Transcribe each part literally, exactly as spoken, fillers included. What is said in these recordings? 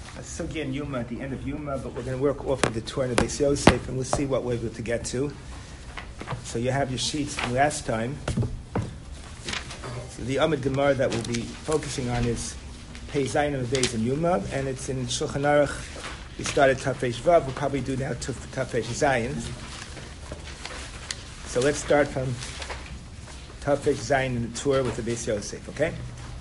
Sugi and Yuma at the end of Yuma, but we're going to work off of the Torah of Beis Yosef, and we'll see what we're able to get to. So you have your sheets from last time. So the Amud Gemara that we'll be focusing on is Pei Zayin and Beis and Yuma, and it's in Shulchan Aruch. We started Tafresh Vav. We'll probably do now Tafresh Zayin. So let's start from Tafresh Zayin in the Torah with the Beis Yosef. Okay.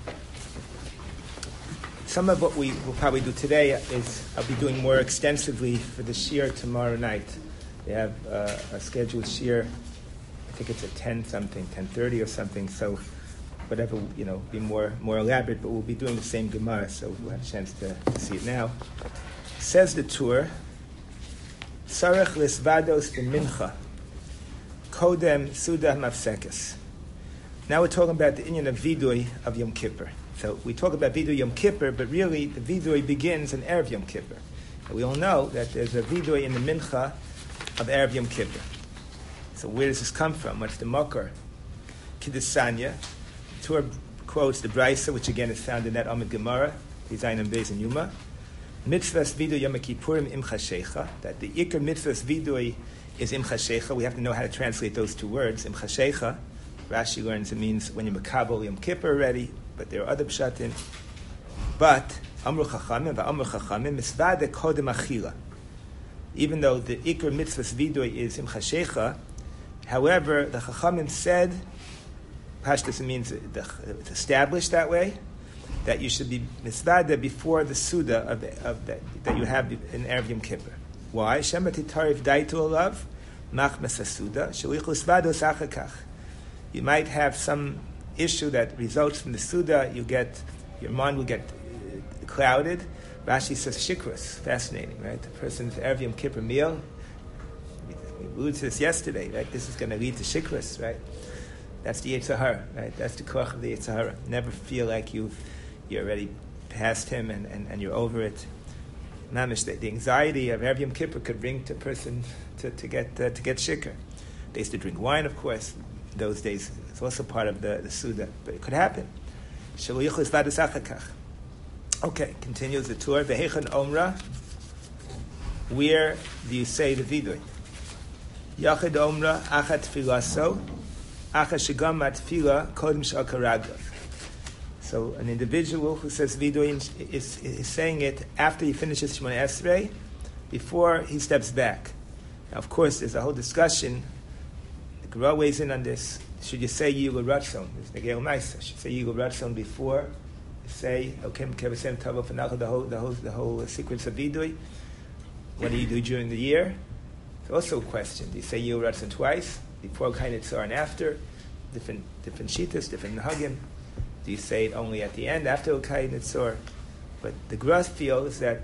Some of what we will probably do today is I'll be doing more extensively for the shiur tomorrow night. They have uh, a scheduled shiur. I think it's at ten something, ten thirty or something. So whatever, you know, be more more elaborate. But we'll be doing the same Gemara, so we'll have a chance to, to see it now. Says the Torah, Sarech lisvados b'mincha, kodem sudah mafsekes. Now we're talking about the inyan of vidui of Yom Kippur. So we talk about Vidui Yom Kippur, but really the Vidui begins in Erev Yom Kippur. And we all know that there's a Vidui in the Mincha of Erev Yom Kippur. So where does this come from? What's the Makar? Kiddusanya. The Torah quotes the Brisa, which again is found in that Amud Gemara, Zayin and Beis and Yuma. Mitzvahs Vidui Yom Kippurim Im Chashecha. That the Iker Mitzvahs Vidui is Im Chashecha. We have to know how to translate those two words. Im Chashecha. Rashi learns it means when you're Makabel Yom Kippur already. But there are other pshatim. But Amru Chachamim, Amru Chachamim, Misvade Kodem Achila. Even though the Iker Mitzvahs Vidui is Im Chashecha, however, the Chachamim said, Pashtus means it's established that way, that you should be Misvade before the Suda of, of that, that you have in Erev Yom Kippur. Why? Shema Titarif Daitu Olav, Machmas HaSuda, Shalichus Vados Achakach. You might have some issue that results from the Suda, you get, your mind will get uh, clouded. Rashi says shikras, fascinating, right? The person's Erev Yom Kippur meal, we, we alluded to this yesterday, right? This is going to lead to shikras, right? That's the Yetzer Hara, right? That's the koach of the Yetzer Hara. Never feel like you've, you're already past him and, and, and you're over it. Mamish, the, the anxiety of Erev Yom Kippur could bring to a person to, to get uh, to get shikr. They used to drink wine, of course. Those days, it's also part of the, the Suda, but it could happen. Okay, continues the tour. Vehechan Omra, where do you say the Vidui? Yachid Omra, Achat Filaso, Achat Shigamat Fila, Kodim Shakaragav. So an individual who says Vidui is, is, is saying it after he finishes Shemona Esrei, before he steps back. Now, of course, there's a whole discussion. Gra weighs in on this. Should you say Yigul Ratzon? Should say Yigul Ratzon before you say okay, Kevasem Tavo Fanach, the whole the whole the whole sequence of Vidui? What do you do during the year? It's also a question. Do you say Yigul Ratzon twice, before Kai Nitzar and after? Different different shitas, different nahagim. Do you say it only at the end after Kai Nitzar? But the Gra feels that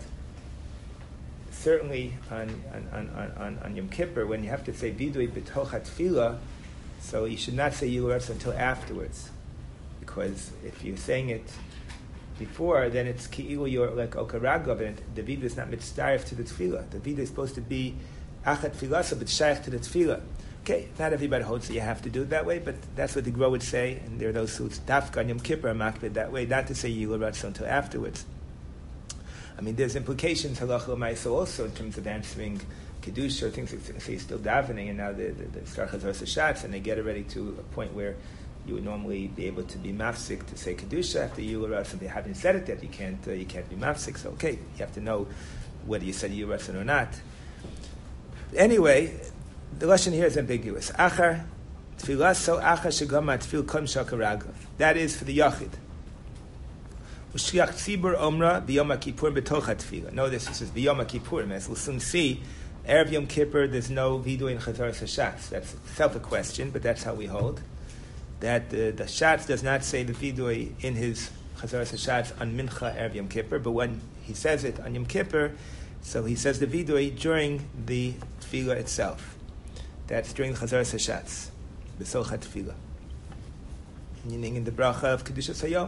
certainly on, on, on, on, on Yom Kippur, when you have to say Vidui B'toch HaTfilah, so you should not say Yigul Ratzon until afterwards. Because if you're saying it before, then it's Ki'ilu, you're like Okaragav, and the Vidui is not mitzdarif to the Tfilah. The Vidui is supposed to be Achat Tfilah, but Shaykh to the Tfilah. Okay, not everybody holds that you have to do it that way, but that's what the Gro would say, and there are those who Dafka on Yom Kippur are makbid that way, not to say Yigul Ratzon until afterwards. I mean, there's implications halacha l'maisa also in terms of answering kedusha or things like say still davening, and now the the starchas are shots, and they get already to a point where you would normally be able to be mafsik to say kedusha after Yigul Ratzon. They haven't said it yet. You can't uh, you can't be mafsik. So okay, you have to know whether you said Yigul Ratzon or not. Anyway, the lesson here is ambiguous. Achar tfilah so achar shegama tfil kom shakaragav. That is for the yachid. Shliach Tzibur Omra B'Yom Kippur B'Toch HaTfilah. Notice this is B'Yom Kippurim. As we'll soon see, Erev Yom Kippur, there's no Vidui in Chazaras HaShatz. That's itself a question, but that's how we hold. That the, the Shatz does not say the Vidui in his Chazaras HaShatz on Mincha Erev Yom Kippur, but when he says it on Yom Kippur, so he says the Vidui during the Tfilah itself. That's during the Chazaras HaShatz. B'Soch HaTfilah. Meaning in the bracha of Kedushas Hayom.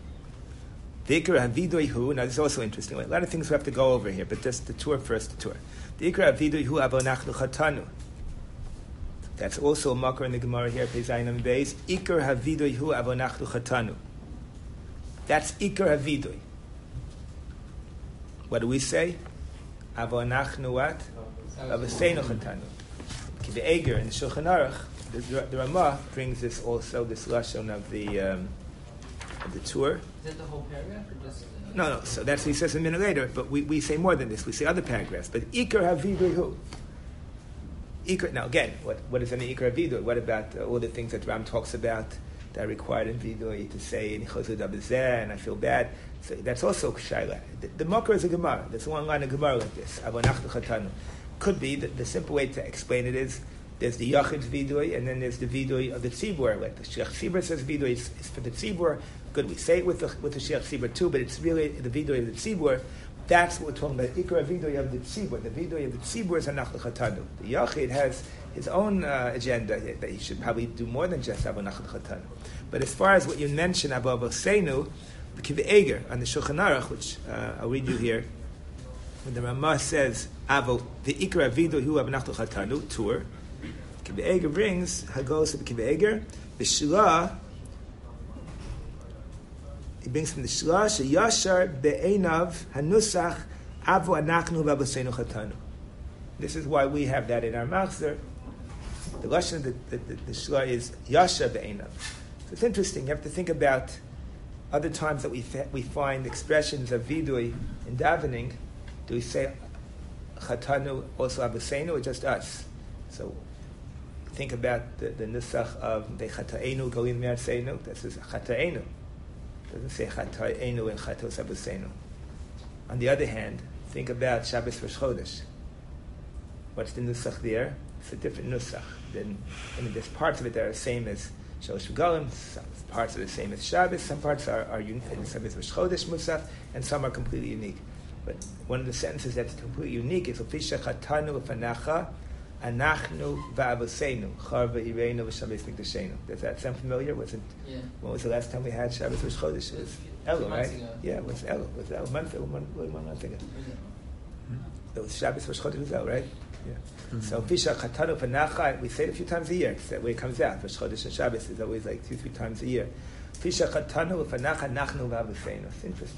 The Ikra HaVidui Hu, now this is also interesting. A lot of things we have to go over here, but just the tour first, the tour. The Ikra HaVidui Hu Avonachnu Chatanu. That's also a makar in the Gemara here, Pei Zayin Amud Beis. Ikar HaVidui Hu Avonachnu Chatanu. That's Ikar HaVidui. what do we say? Avo anachnu what? Avaseinu chatanu. Kive'eger in the Shulchan Aruch, the, the Ramah brings this also, this lashon of the um, of the tour. Is that the whole paragraph or just? Uh, no, no. So that's what he says a minute later. But we, we say more than this. We say other paragraphs. But ikar havidui hu. Ikar. Now again, what what is an ikar havidui? What about uh, all the things that Ram talks about that are required in vidui to say in chosud abazeh and I feel bad? So that's also shaila. The, the Makar is a Gemara. There's one line of Gemara like this. Avonachnu chatanu. Could be that the simple way to explain it is there's the Yachid's vidui and then there's the vidui of the tzibur. Like the Shech Tzibur says vidui is, is for the tzibur. Good, we say it with the with the Shech Tzibur too, but it's really the vidui of the tzibur. That's what we're talking about. Ikra vidui of the tzibur. The vidui of the tzibur is anachnu chatanu. The Yachid has his own uh, agenda that he should probably do more than just avonachnu chatanu. But as far as what you mentioned about Avosenu, the Kive'eger on the Shulchan Aruch, which uh, I'll read you here. When the Ramah says, Avo, the Ikra Vidu Hu Abnachtu Chatanu, tour, Kive'eger brings, Hagos of the Kive'eger, the Shila, he brings from the Shila, Sheyashar Be'enav Hanusach Avo Anachnu V'Avosenu Chatanu. This is why we have that in our Machzer. The Lashon of the, the, the, the Shila is Yashar Be'enav. So it's interesting, you have to think about other times that we fa- we find expressions of vidui in davening. Do we say chatanu also avosenu or just us? So think about the, the nusach of the chataenu golim me'arseinu. That says chataenu. It doesn't say chataenu and chatos avosenu. On the other hand, think about Shabbos Rosh Chodesh. What's the nusach there? It's a different nusach. Then I mean, there's parts of it that are the same as Shalosh Regalim, some parts are the same as Shabbos, some parts are, are unique, some is Rosh Chodesh Musaf, and some are completely unique. But one of the sentences that's completely unique is Ofisha Chatanu Ufanacha, Anachnu Va'avosenu, Charva Ireinu V'Shabbos Mikdashenu. Does that sound familiar? Wasn't yeah. When was the last time we had Shabbos Rosh Chodesh? It was Elul, right? Ago. Yeah, it was Elul. It was Elul. Month, one, one month ago. Yeah. It was Shabbos Rosh Chodesh was Elul, right? Yeah. Mm-hmm. So Fisha Chatanu Fanacha, we say it a few times a year. It's that way it comes out. Rosh Chodesh and Shabbos is always like two, three times a year. Fisha Chatanu Fanacha Nachnu V'Avosenu. It's interesting.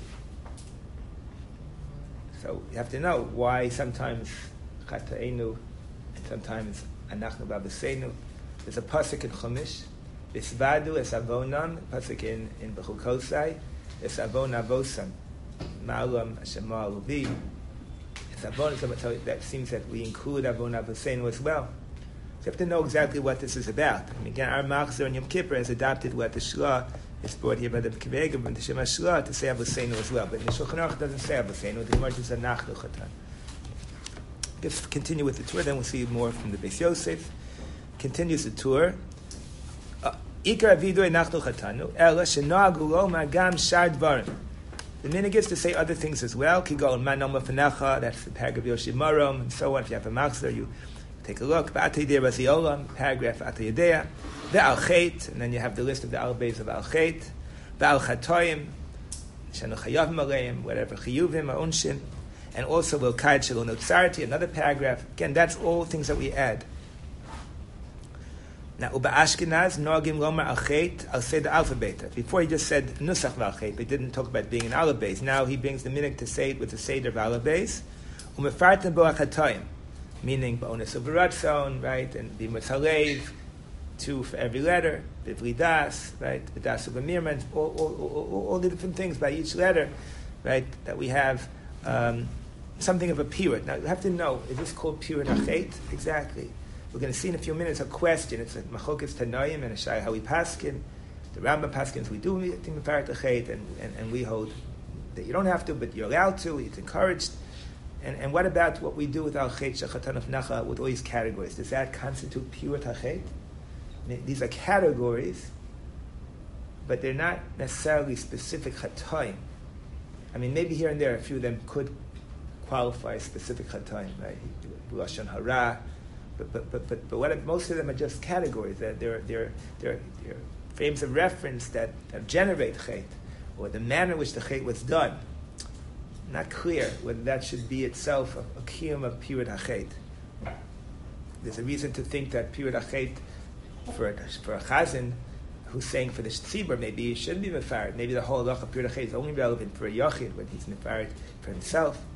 So you have to know why sometimes Chataenu and sometimes Anachnu V'Avosenu. There's a pasuk in Chumash. Visvadu es avonam. Pasuk in in Bechukosai. Es avon avosam. Ma'alam Shema Aluvi. So that seems that we include Avon Avosenu as well. So you have to know exactly what this is about. I mean, again, our Machzer and Yom Kippur has adopted what the Shla is brought here by the Kivegim and the Shema Shla to say Avosenu as well. But in the Shulchan Aruch doesn't say Avosenu. The Gemara just says Nachnu Chatan. Let's continue with the tour. Then we'll see more from the Beis Yosef. Continues the tour. Ikar Avidui Nachnu Chatanu. Ela Shenoagu Lo Magam Shar Dvarim. The minhag is to say other things as well. Kigol Manoma Fanecha, that's the paragraph Yoshim Marom, and so on. If you have a Machzer, you take a look. Ba'atei Raziolam, paragraph Atayedea. Ve'al Chet, and then you have the list of the Albeis of Al Chet. Ve'al Chatoim, Shanu Chayavim Aleim, whatever Chiyuvim or Unshin. And also Vilkayat Shelo Notzarti, another paragraph. Again, that's all things that we add. Now, Uba Ashkenaz, Noagim Lomar Al Chet, I'll say the alphabet. Before he just said Nusach Val Chet, but he didn't talk about being an alabase. Now he brings the minhag to say it with the Seder of alabase. Umefartem Bo Achatoim, meaning Ba'ones of Ratzon, right, and Bimot Halev, two for every letter, Bivli Das, right, Das of Amirman, all, all, all, all the different things by each letter, right, that we have um, something of a pirut. Now you have to know, is this called pirut Achet? Exactly. We're going to see in a few minutes a question. It's a Machokas Tanoim and a Shai Hawi Paskin. The Rambam Paskins, we do think Mefaret Achet, and, and and we hold that you don't have to, but you're allowed to. It's encouraged. And and what about what we do with Al Chet Shachatan of Nacha with all these categories? Does that constitute pure Achet? I mean, these are categories, but they're not necessarily specific Chatoim. I mean, maybe here and there a few of them could qualify as specific Chatoim, right? Lashon Hara. But but but but, but what if most of them are just categories? They're they're they're, they're, they're frames of reference that, that generate chet, or the manner in which the chet was done. Not clear whether that should be itself a, a kiyum of pirut hachet. There's a reason to think that pirut hachet for a, for a chazan who's saying for the tzibur maybe he shouldn't be mefared. Maybe the whole halacha of pirut hachet is only relevant for a yachid when he's mefared for himself.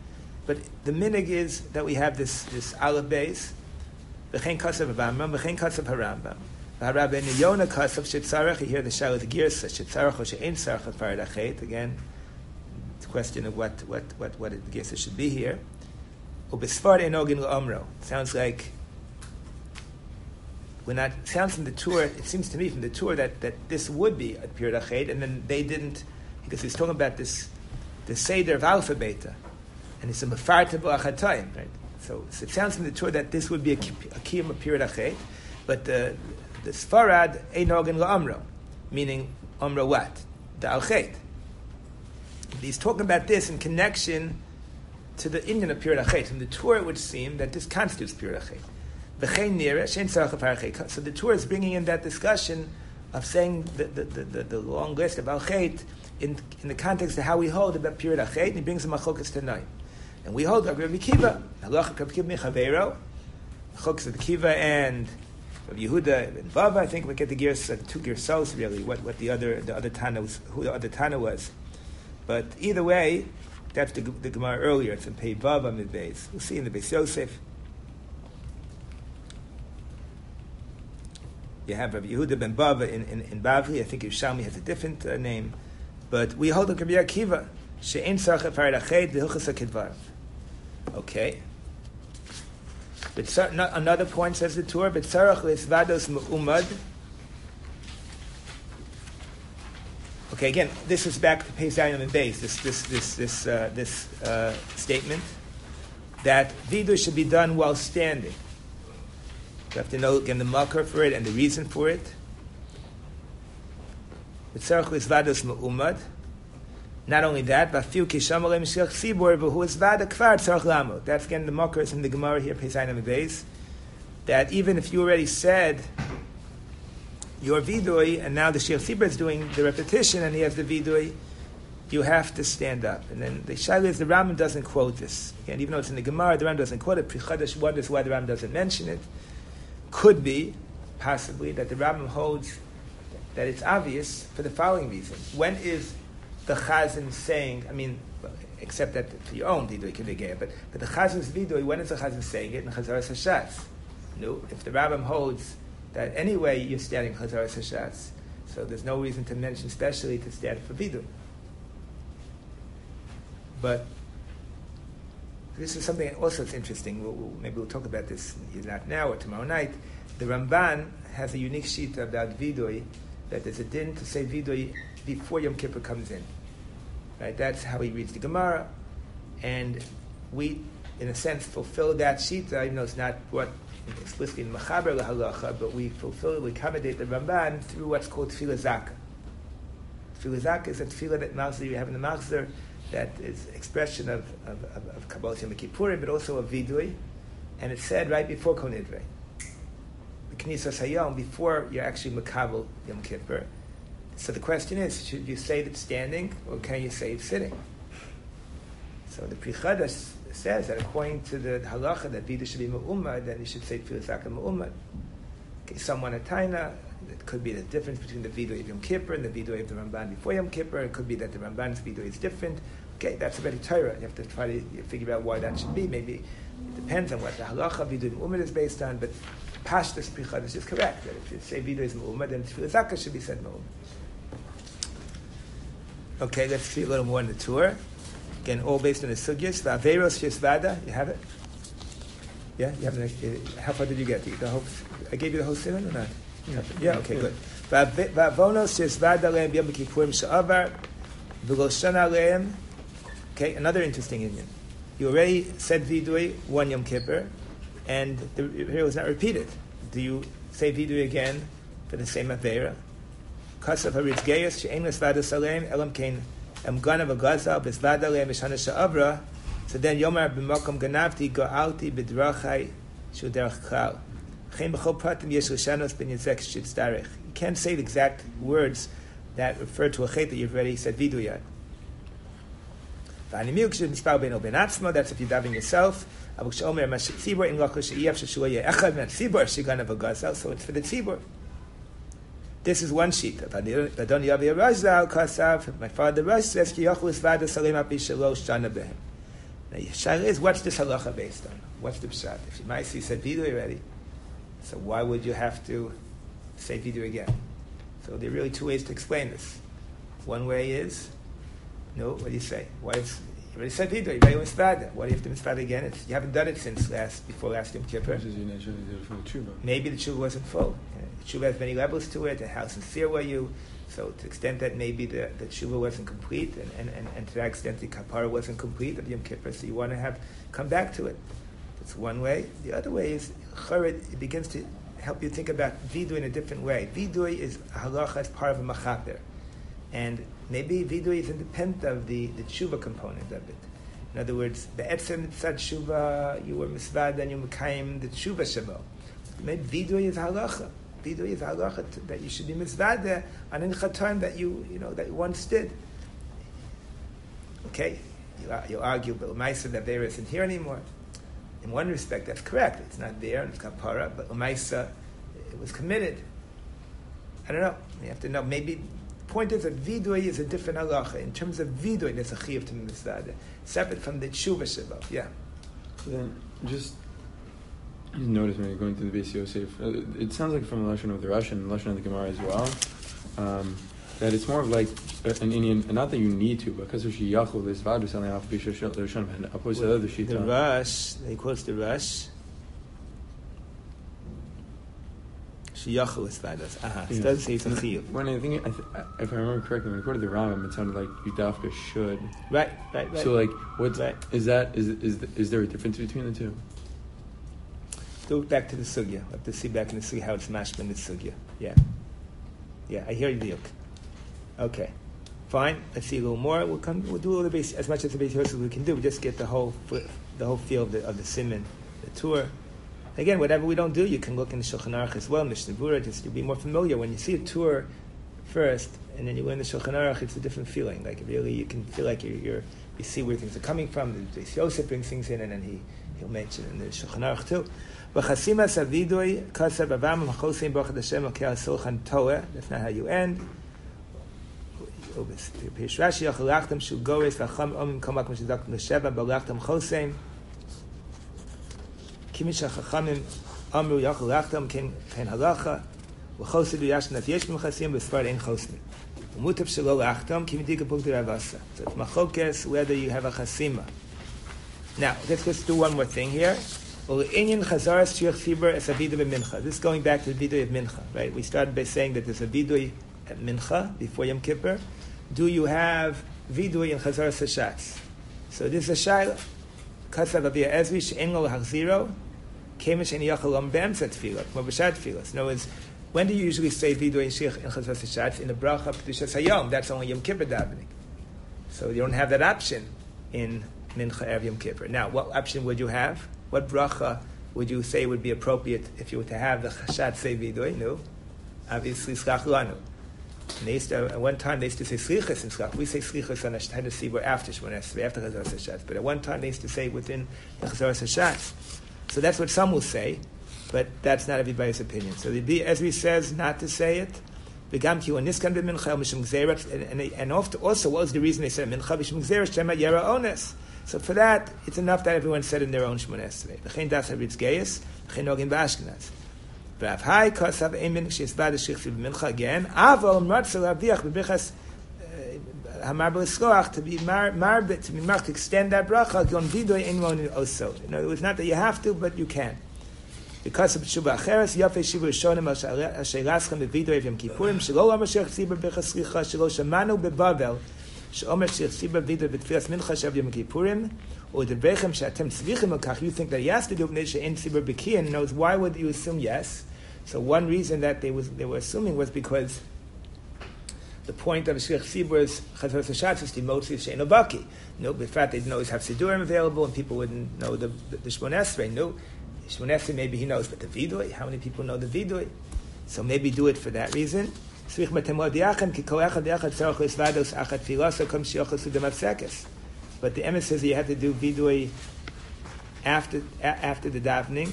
But the minig is that we have this this aleph base, v'chein kasav Rambam, v'chein kasav Harambam. V'harabbeinu Yonah kasav shetzarech. You hear the shal of the girsa shetzarech or she'ein tzarech lefared achet. Again, it's a question of what what what what the girsa should be here. Ubesfar enogin le'omro. Sounds like we're not. Sounds from the tour. It seems to me from the tour that, that this would be a period achet, and then they didn't, because he's talking about this the seder of alpha beta, and it's a mefarta b'achatayim, right? So, so it sounds from the tour that this would be a, a kiyum of period achet, but the the Sfarad enogin le'omro, meaning omro what? The alchet. He's talking about this in connection to the Indian of period achet. From the tour, it would seem that this constitutes period achet. So the tour is bringing in that discussion of saying the, the, the, the, the long list of alchet in, in the context of how we hold about period achet, and he brings the machokas tonight. And we hold Rabbi Kiva, halacha Rabbi Kiva mechavero, machokas of Kiva and Rabbi Yehuda and Bava. I think we get the gears, uh, two gersos really. What what the other the other Tana was, who the other Tana was. But either way, that's the, the Gemara earlier. It's in Pei Bava mid-Beis. We'll see in the Beis Yosef. You have Rabbi Yehuda ben Bava in, in, in Bavli. I think Yerushalmi has a different uh, name. But we hold Rabbi Akiva. She'en tzarech lefared achet v'hilchos hakidvar. Okay. But no, another point says the Torah, but tzarech le'isvados me'umad. Okay, again, this is back to Pei Zayin and Beis, this this this this uh, this uh, statement that vidur should be done while standing. You have to know again the makar for it and the reason for it. Not only that, that's again the makar is in the Gemara here, Pei Zayin and Beis, that even if you already said your vidui, and now the Sheikh Sibra is doing the repetition, and he has the vidui, you have to stand up. And then the Shaila is the Rambam doesn't quote this. Again, even though it's in the Gemara, the Rambam doesn't quote it. Pri Chadash wonders why the Rambam doesn't mention it. Could be, possibly, that the Rambam holds that it's obvious for the following reason. When is the Chazan saying, I mean, except that for your own vidui can be gay, but, but the Chazan's vidui, when is the Chazan saying it? In Chazaras HaShatz. No, if the Rambam holds that anyway you're standing Chazaras HaShatz, so there's no reason to mention specially to stand for vidui. But this is something also that's interesting. We'll, we'll, maybe we'll talk about this either not now or tomorrow night. The Ramban has a unique sheet about vidui, that there's a din to say vidui before Yom Kippur comes in. Right? That's how he reads the Gemara, and we, in a sense, fulfill that sheet, even though it's not what explicitly in Machaber lahalacha, but we fulfill, we accommodate the Ramban through what's called Tefillah Zaka. Tefillah Zaka is a tefillah that Machzor, you have in the Machzor, that is expression of of, of, of Kabbalah Yom Kippurim, but also of vidui, and it's said right before Kol Nidrei, the Knisas Hayom, before you're actually Makabel Yom Kippur. So the question is, should you say it standing, or can you say it sitting? So the Pri Chadash says that according to the halacha that vidui should be me'umad, then you should say Tefillah Zaka me'umad. Okay, someone a taina. It could be the difference between the vidui of Yom Kippur and the vidui of the Ramban before Yom Kippur. It could be that the Ramban's vidui is different. Okay, that's a very Torah. You have to try to figure out why that should be. Maybe it depends on what the halacha vidui me'umad is based on, but Pashtus Pri Chadash is correct, that if you say vidui is me'umad, then Tefillah Zaka should be said me'umad. Okay, let's see a little more in the tour. Again, all based on the sugyas. Va'averos shesvada, you have it? Yeah, you have it. How far did you get? The whole, I gave you the whole simon or not? Yeah, yeah, okay, good. Va'avonos shesvada lehem b'yom kippurim she'avar v'lo shana lehem. Okay, another interesting Indian. You already said vidui one Yom Kippur, and the here was not repeated. Do you say vidui again for the same avera? Kasav haritz geyos she'ein l'svada salem elam kein em ganav agazal b'svada lehem mishana she'avra. So then yomar b'makom ganavti go'alti b'drachai shu derech klal. You can't say the exact words that refer to a chet that you've already said vidu yet. That's if you're davening yourself. So it's for the tzibur. This is one sheet. My father Rash says, Now, Shaila is, what's this halacha based on? What's the pshat? If you might see said vidui already, so why would you have to say vidui again? So there are really two ways to explain this. One way is, no, what do you say? Why is, you already said vidui, you already misvada. Why do you have to misvada again? It's, you haven't done it since last, before last Yom Kippur. Maybe the tshuva wasn't full. The tshuva has many levels to it, and how sincere were you? So to the extent that maybe the, the tshuva wasn't complete, and, and, and, and to that extent the kapara wasn't complete of Yom Kippur, so you want to have come back to it. That's one way. The other way is, chared, it begins to help you think about vidui in a different way. Vidui is a halacha as part of a machaper. And maybe vidui is independent of the, the tshuva component of it. In other words, the etzem tzad tshuva, you were misvad and you mekayim the tshuva shabo. Maybe vidui is halacha. Vidui is halacha that you should be misvad on an chatan that you, you know, that you once did. Okay, you, you argue, but Umaisa that there isn't here anymore. In one respect, that's correct. It's not there, and it's kapara, but Umaisa, it was committed. I don't know. You have to know. Maybe the point is that vidui is a different halacha. In terms of vidui, there's a chiyuv to be misvad, separate from the tshuva shabo. Yeah. So then, just. You notice when you're going through the Beis Yosef, it sounds like from the Lashon of the Russian, Lashon of the Gemara as well, um, that it's more of like an Indian, and not that you need to, because of Shiyachul, this Vadu, selling off Bishop Shon, and opposed to the other Shita. The Rush, he quotes the Rush. Shiyachul is Vadas. Aha, it doesn't say it's a Chiyuv. When I think, I th- if I remember correctly, when I quoted the Rambam, it sounded like Yudafka should. Right, right, right. So, like, what right. is that? Is is is there a difference between the two? Go back to the sugya. We'll have to see back in the sugya how it's mashma in the sugya. Yeah. Yeah, I hear you, Diuk. Okay. Fine. Let's see a little more. We'll come we'll do a little bit as much as the base as we can do. We just get the whole the whole feel of the of the siman, the tour. Again, whatever we don't do, you can look in the Shulchan Aruch as well, Mishnah Berurah, just to be more familiar. When you see a tour first and then you learn the Shulchan Aruch, it's a different feeling. Like really you can feel like you're, you're you see where things are coming from. The Yosef brings things in and then he he'll mention in the Shulchan Aruch too. That's not how you end. Whether you have a chasima. Now, let's just do one more thing here. This is going back to the vidui of mincha, right? We started by saying that there's a vidui at mincha before Yom Kippur. Do you have vidui in chazaras hashatz? So this is a shayla. Kasav avia ezri she'en lo lahachziro kemish en yachal am be'emtzat tefillah, k'mo b'shat tefillah. In other words, when do you usually say vidui in shich in chazaras hashatz? In the bracha kedushas hayom. That's only Yom Kippur davening. So you don't have that option in mincha erev Yom Kippur. Now, what option would you have? What bracha would you say would be appropriate if you were to have the chashat say vidui? No, obviously slach lanu. They used to, at one time they used to say slichas and slach. We say slichas on Hashanah Sibur after Shmoneh Esrei, after Chazaras Hashatz. But at one time they used to say within the Chazaras Hashatz. So that's what some will say, but that's not everybody's opinion. So the Ezri says not to say it. V'gam ki niskan b'mincha mishum gzerat, and and also what was the reason they said mincha mishum gzerat shema yera ones. So for that, it's enough that everyone said in their own Shmoneh Esrei. V'chein das haritz geius, v'chein nogin b'Ashkenaz. V'av hai kosav emin she'esbad ha'shichti b'mincha again. Avol mratzel aviach b'brichas hamar b'leskoach to be mar marbit to be mar to extend that bracha gon vidui enron also. In other words, not that you have to, but you can. Because of Tshuva Acheres, Yafei Shiva Rishonim Asher Raschem B'vidui of Yom Kippurim, Shelo Amar Shech Tzibur B'chas Slicha, Shelo Shamanu B'Bavel, Sheomer Shech Tzibur B'vidui B'tfilas Mincha Shav Yom Kippurim, or Debrechem She'atem Tzvichim L'kach, you think that he has to do it, She'en Tzibur B'kiyin, knows why would you assume yes? So one reason that they was they were assuming was because the point of Shech Tzibur's Chazaras Hashatz is to mostly She'en Obaki. No, in fact, they didn't always have Sidurim available, and people wouldn't know the, the, the Shmoneh Esrei. No, Shmoneh Esrei maybe he knows, but the vidui, how many people know the vidui? So maybe do it for that reason. But the Emes says you have to do vidui after after the davening.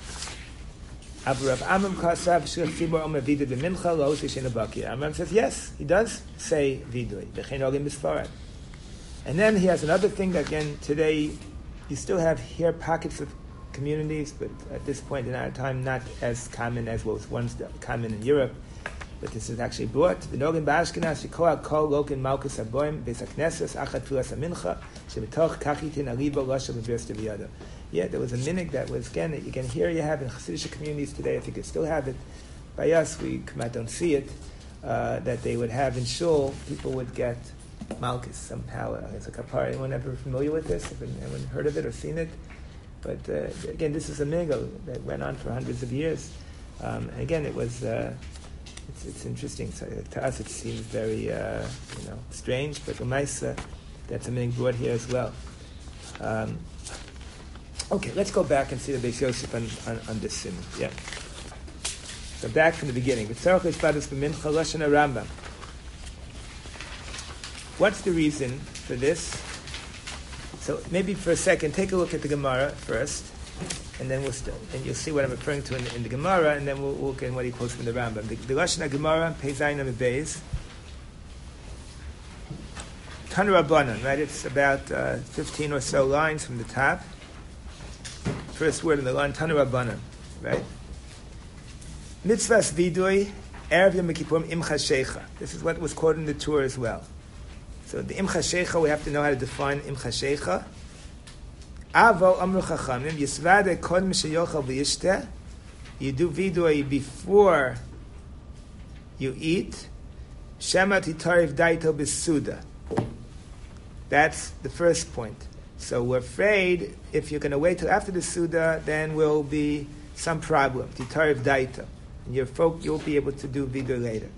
Amram says yes, he does say vidui. And then he has another thing that again today you still have here pockets of communities, but at this point in our time, not as common as what was once common in Europe. But this is actually brought. The Nogan Bashkenas, Shikoa Kol Lokin Malkus Aboim, Besakneses, Achat Filas Amincha, Shemitoch Kachitin Alibo Lasha Bevirsta Viyada. Yeah, there was a minhag that was, again, again, here you have in Hasidic communities today, I think you still have it. By us, we come out, don't see it, uh, that they would have in shul, people would get Malkus somehow. Uh, it's a kapara. Anyone ever familiar with this? Have anyone heard of it or seen it? But uh, again, this is a minhag that went on for hundreds of years. Um, and again, it was... Uh, It's, it's interesting. So to us, it seems very, uh, you know, strange. But Umaisa, that's something brought here as well. Um, okay, let's go back and see the Beis Yosef on, on, on this sin. Yeah. So back from the beginning. What's the reason for this? So maybe for a second, take a look at the Gemara first. And then we'll st- and you'll see what I'm referring to in, in the Gemara, and then we'll, we'll look at what he quotes from the Rambam. The, the Lashon Gemara, Peizayin Beis, Tanu Rabbanan, right? It's about uh, fifteen or so lines from the top. First word in the line, Tanu Rabbanan, right? Mitzvahs Vidui, Erev Yom Kippurim Imcha Shecha. This is what was quoted in the Torah as well. So the Imcha Shecha, we have to know how to define Imcha Shecha. Avo Amru Chachamim Yisvade Kodem Sheyochal V'Yishteh. You do vidui before you eat. Shema Titariv Daito B'Suda. That's the first point. So we're afraid if you're going to wait till after the Suda, then will be some problem. Titariv Daito, and your folk you'll be able to do vidui later.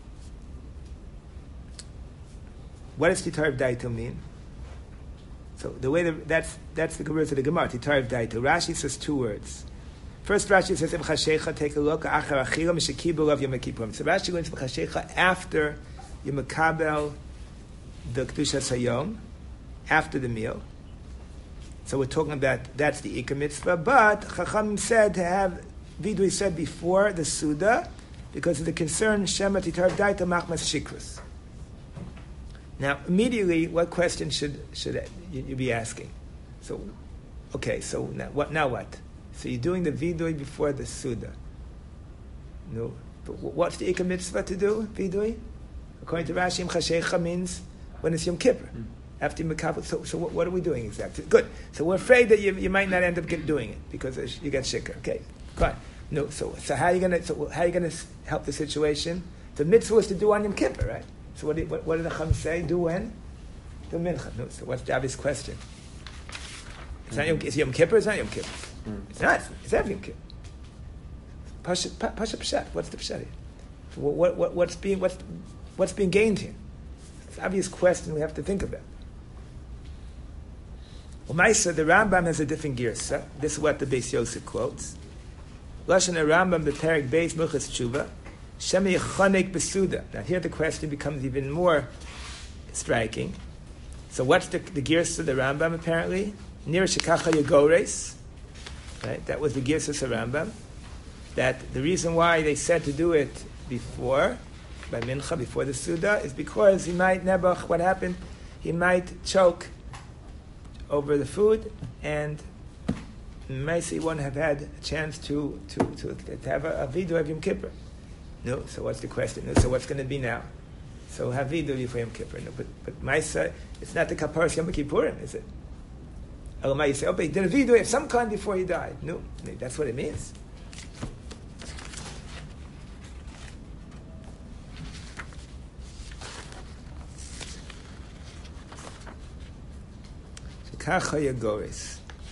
What does Titariv Daito mean? So the way the, that's that's the words of the Gemara. Titariv Daito. Rashi says two words. First, Rashi says Imcha Shecha. Take a look. Achar Achila Mishakibu of Yom Kippurim. So Rashi goes Imcha Shecha after Yom Kabel the Kedushas Hayom, after the meal. So we're talking about that's the Ikar Mitzvah. But Chacham said to have vidui said before the Suda because of the concern Shema Titariv Daito Machmas Shikrus. Now, immediately, what question should should you, you be asking? So, okay, so now what? Now what? So you're doing the vidui before the Suda. No, but what's the Ikar Mitzvah to do? Vidui, according to Rashi, Imcha Shecha means when it's Yom Kippur, mm. after Yom Kippur. So, so what, what are we doing exactly? Good. So we're afraid that you, you might not end up get, doing it because you get shikar. Okay, fine. No, so so how are you gonna so how are you gonna help the situation? The mitzvah was to do on Yom Kippur, right? So what did, what, what did the Chacham say? Do when? Do mincha. No, so what's the obvious question? It's mm-hmm. not Yom, it's Yom Kippur. It's not Yom Kippur. Mm. It's not. It's not Yom Kippur. Pasha Pshat. What's the Pshat here? What, what, what, what's being what's what's being gained here? It's an obvious question we have to think about. Well, Maisa, the Rambam has a different girsa. This is what the Beis Yosef quotes. Lashon Rambam the Perek Beis Milchas Tshuva. Shema Yechonek Besuda. Now here the question becomes even more striking. So what's the, the girsa of the Rambam apparently? Nir Shekacha Yagores. Right? That was the girsa of the Rambam. That the reason why they said to do it before, by Mincha, before the Suda, is because he might, Nebuch, what happened? He might choke over the food and Maisi won't have had a chance to, to, to, to have a, a vidui of Yom Kippur. No, so what's the question? No, so what's going to be now? So have vidui for Yom Kippur. No, but but Maisa, it's not the kaparas Yom Kippurim, is it? Elamai, you say, oh, but he did a vidui of some kind before he died. No, that's what it means. So kacha yagoris.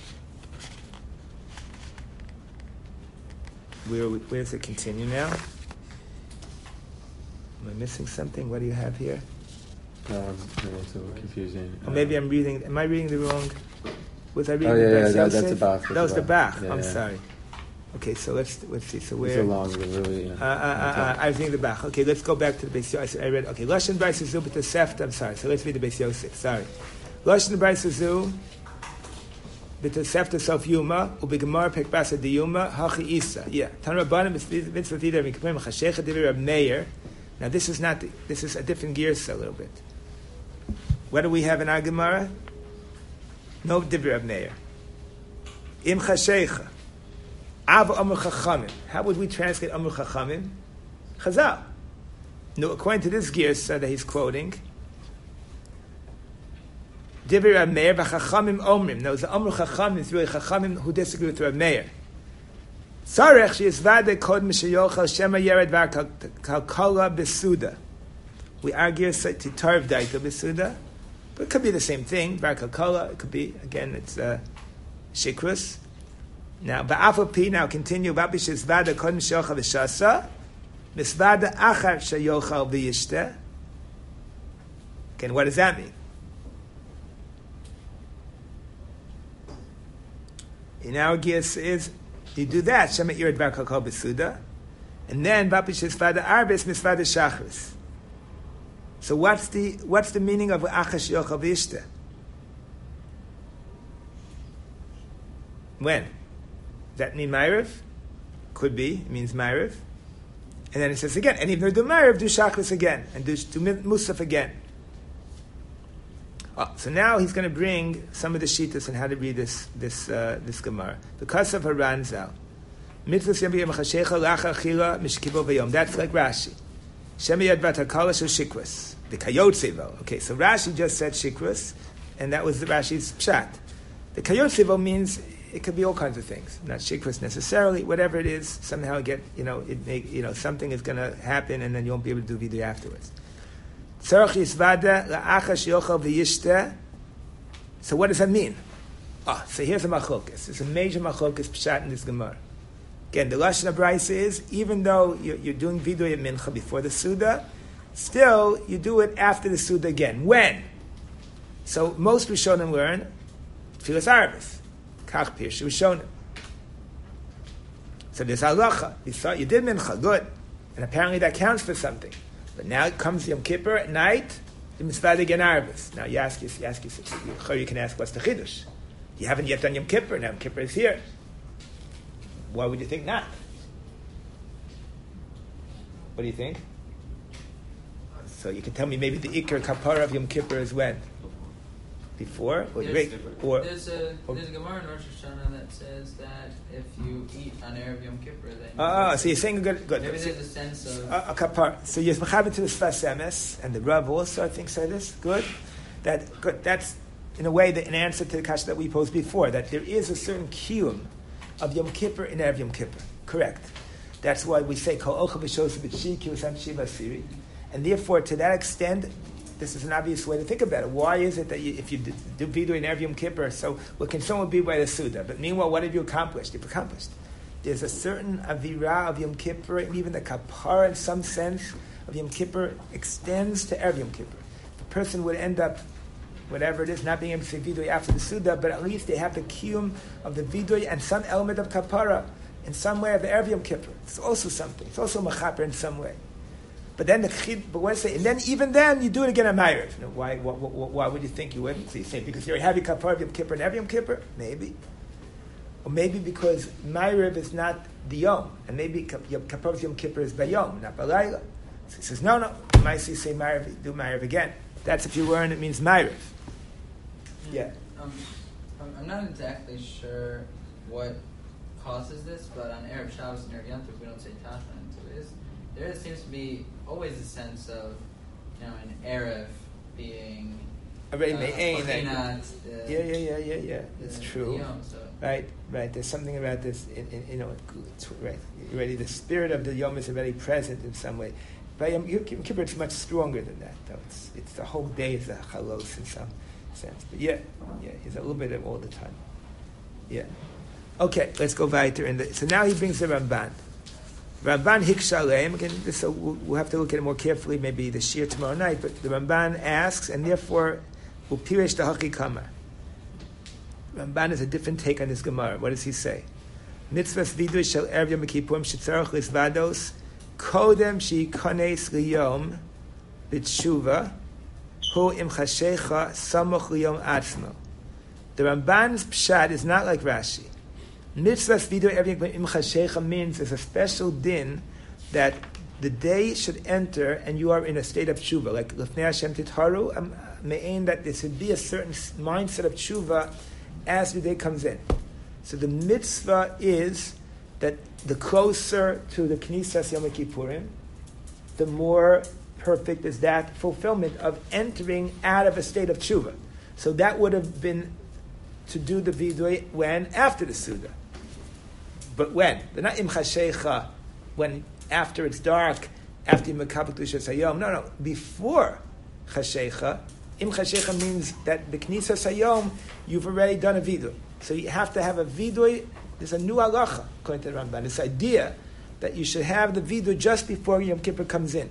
Where where does it continue now? Am I missing something? What do you have here? Um, it's a little confusing. Or maybe I'm reading. Am I reading the wrong? Was I reading oh, yeah, the yeah, Beis that, Yosef? that's the Bach. That was the Bach. Yeah, I'm yeah. sorry. Okay, so let's let's see. So where? It's a long, really. Yeah. Uh, uh, uh, uh, I was reading the Bach. Okay, let's go back to the Beis Yosef. I read. Okay, Lashon Bais Zu b'Tei Sefta. I'm sorry. So let's read the Beis Yosef. Sorry. Lashon Bais Zu b'Tei Sefta Sof Yuma u'B'Gemara Pek Basa Diyuma Hachi Isa. Yeah. Tan Rabbanim Mitzvah Vidar Mikapim Chashecha Divir Rab Meir. Now this is not. The, this is a different gears a little bit. What do we have in our Gemara? No Divir Rab Meir. Im chashecha. Av amr chachamim. How would we translate amr chachamim? Chazal. No, according to this girsa that he's quoting, Divrei Rav Meir v'chachamim omrim. Now, the amr chachamim is really chachamim who disagree with Rav Meir. Sarech she'izvade kod mishayochal shema yered var kalkala besuda. We argue to tarv daita besuda, but it could be the same thing. Var kalkala, it could be, again, it's uh, shikrus. Now, ba'afal pi, now continue. Vapi she'izvade kod mishayochal v'shasa, misvade achar shayochal v'yishte. Again, what does that mean? In our guess is, you do that, Shema Irid Bar Kalkal Besuda, and then Vapish Isfada Arbis Misfada Shachris. So what's the what's the meaning of Achash Yochal Vishta? When? Does that mean Ma'ariv? Could be, it means Ma'ariv. And then it says again, and even if you do Ma'ariv, do Shachris again, and do, do Musaf again. Oh, so now he's going to bring some of the shitas on how to read this this uh, this Gemara. Because of Haranzal, mitzvah yom chashecha lacha achila mishkibo v'yom. That's like Rashi. Shema yad vatakala shikras. The kayotzevo. Okay, so Rashi just said shikras, and that was the Rashi's pshat. The kayotzevo means it could be all kinds of things, not shikras necessarily. Whatever it is, somehow get you know it make you know something is going to happen, and then you won't be able to do vidui afterwards. So what does that mean? Ah, oh, so here's a machlokas. There's a major machlokas pshat in this Gemara. Again, the Lashon Brayse is, even though you're, you're doing vidui at mincha before the Suda, still you do it after the Suda again. When? So most Rishonim learn Tfilas Arvis. Kach Pirshu Rishonim. So there's halacha. You thought you did mincha, good. And apparently that counts for something. But now it comes Yom Kippur at night, the mitzvah again Arvis. Now you ask, you ask, you, you can ask, what's the chiddush? You haven't yet done Yom Kippur. Now Yom Kippur is here. Why would you think not? What do you think? So you can tell me maybe the Iker Kapara of Yom Kippur is when? Before? Or, there's, or, there's a there's a Gemara in Rosh Hashanah that says that if you eat on Erev Yom Kippur, then ah, uh, so you're saying good, good. Maybe there's a sense of a uh, kapar. So you're mechaber to the Sfas Emes, and the Rav also I think said this. Good, that good. That's in a way that an answer to the kasha that we posed before. That there is a certain kiyum of Yom Kippur in Erev Yom Kippur. Correct. That's why we say kol ocha b'shos b'tshi kiusam shiva siri, and therefore to that extent. This is an obvious way to think about it. Why is it that you, if you do vidui in Erev Yom Kippur, so what can someone be by the Suda? But meanwhile, what have you accomplished? You've accomplished. There's a certain avira of Yom Kippur, and even the kapara in some sense of Yom Kippur extends to Erev Yom Kippur. The person would end up, whatever it is, not being able to say vidui after the Suda, but at least they have the kiyum of the vidui and some element of kapara in some way of the Erev Yom Kippur. It's also something. It's also machaper in some way. But then the chid, but what is it? And then even then you do it again on Ma'ariv. You know, why, why, why? Why would you think you wouldn't? So you say because you're having kapar of Yom Kippur and every Yom Kippur, maybe, or maybe because Ma'ariv is not the Yom, and maybe kapar of Yom Kippur is by Yom, not by Laila. So he says, no, no. You might say Ma'ariv, do Ma'ariv again. That's if you learn it means Ma'ariv. Yeah. Um, I'm not exactly sure what causes this, but on Erev Shabbos and Erev Yom Tov we don't say Tashman, so it is. There seems to be always a sense of, you know, an Erev being already uh, me'ain. Yeah, yeah, yeah, yeah, yeah, yeah. It's true. Yom, so. Right, right. There's something about this. In, in, you know, it's, right. Already, the spirit of the Yom is already present in some way. But Yom Kippur it's much stronger than that, though. It's it's the whole day is a chalos in some sense. But yeah, yeah, it's a little bit of all the time. Yeah. Okay, let's go weiter. In the, so now he brings the Ramban. Ramban Hikshalem, again, this, so we'll, we'll have to look at it more carefully, maybe the Shir tomorrow night, but the Ramban asks, and therefore, Upirish the Hakikama. Ramban is a different take on this Gemara. What does he say? Mitzvahs vidui shel Erev Yom Kippurim shetzarach lisvados kodem sheikones liyom b'tshuva hu im chashecha samoch liyom atzmo. The Ramban's pshat is not like Rashi. Mitzvahs vidui Erev Yom Chashecha means there's a special din that the day should enter and you are in a state of tshuva, like Lefnei Hashem Titharu, um, me'ain that there should be a certain mindset of tshuva as the day comes in. So the mitzvah is that the closer to the Knisas Yom Kippurim, the more perfect is that fulfillment of entering out of a state of tshuva. So that would have been to do the vidui when? After the Suda. But when? But not im chashecha, when after it's dark, after Mekabel Kedushas Hayom. No, no, before chashecha. Im chashecha means that the Knisas Hayom, you've already done a vidui. So you have to have a vidui. There's a new halacha, according to the Ramban. This idea that you should have the vidui just before Yom Kippur comes in.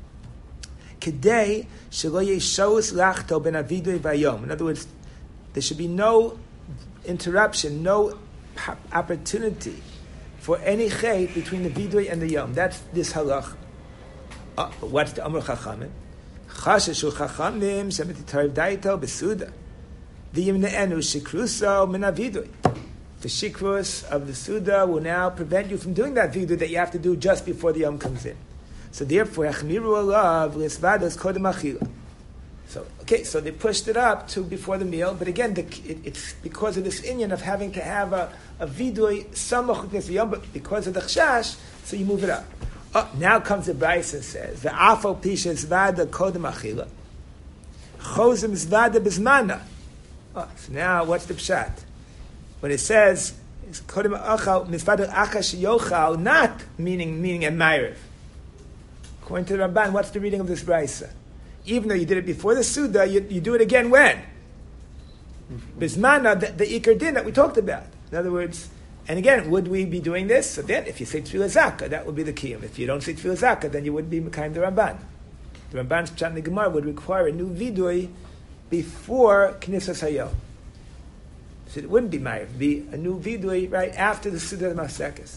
Kedei shelo yeshos lachto ben avidui vayom. In other words, there should be no interruption, no opportunity for any chait between the vidui and the yom. That's this halach. Uh, what's the Amr Chachamim? Chashashu Chachamim shemititarev daito besuda. V'yimne'enu shikruso min avidui. The shikrus of the Suda will now prevent you from doing that vidui that you have to do just before the Yom comes in. So therefore, Echmiru alav l'svadas kodem achila. So okay, so they pushed it up to before the meal, but again, the, it, it's because of this inyan of having to have a, a vidui samach the Yom, but because of the chashash, so you move it up. Oh, now comes the Bryce and says, the afal pisha zvada kodem achila, chozim zvada bizmana. Oh, so now what's the pshat? When it says kodem achal mizvada achash yochal, not meaning meaning a ma'ariv. According to the Ramban, what's the reading of this brisa? Even though you did it before the Suda, you, you do it again when? Bismana, the, the Iker din that we talked about. In other words, and again, would we be doing this? So then, if you say Tfilah Zakah, that would be the Kiyum. If you don't say Tfilah Zakah, then you wouldn't be Mekayim the Ramban. The Ramban's Pshat in the Gemara would require a new vidui before Knisas Hayom. So it wouldn't be Ma'ariv. It would be a new vidui right after the Suda Masekes.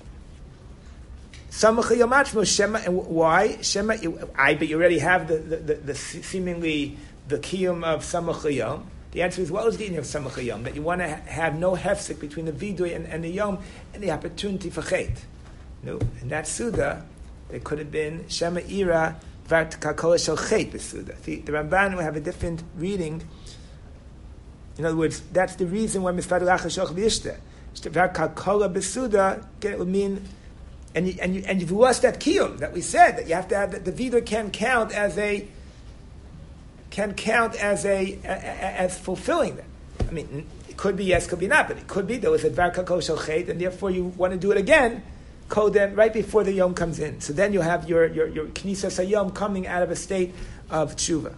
Shema, and why? Shema, I, but you already have the, the, the, the seemingly the kiyum of Samach Hayom. The answer is, what was the meaning of Samach Hayom? That you want to ha- have no hefsek between the vidui and, and the yom and the opportunity for chait. No, in that Suda, there could have been Shema Ira Vart Kakola Shel Chait B'Suda. The, the Ramban will have a different reading. In other words, that's the reason why Mitzvah Lachash Shoch V'Yishta. Vart Kakola B'Suda, it would mean. And you, and you and you've lost that kiyum that we said that you have to have that the vidui can count as a can count as a, a, a as fulfilling that. I mean, it could be yes, could be not, but it could be there was a dvar kakol shel chet, and therefore you want to do it again, kodem right before the yom comes in. So then you have your your your knisas hayom coming out of a state of tshuva.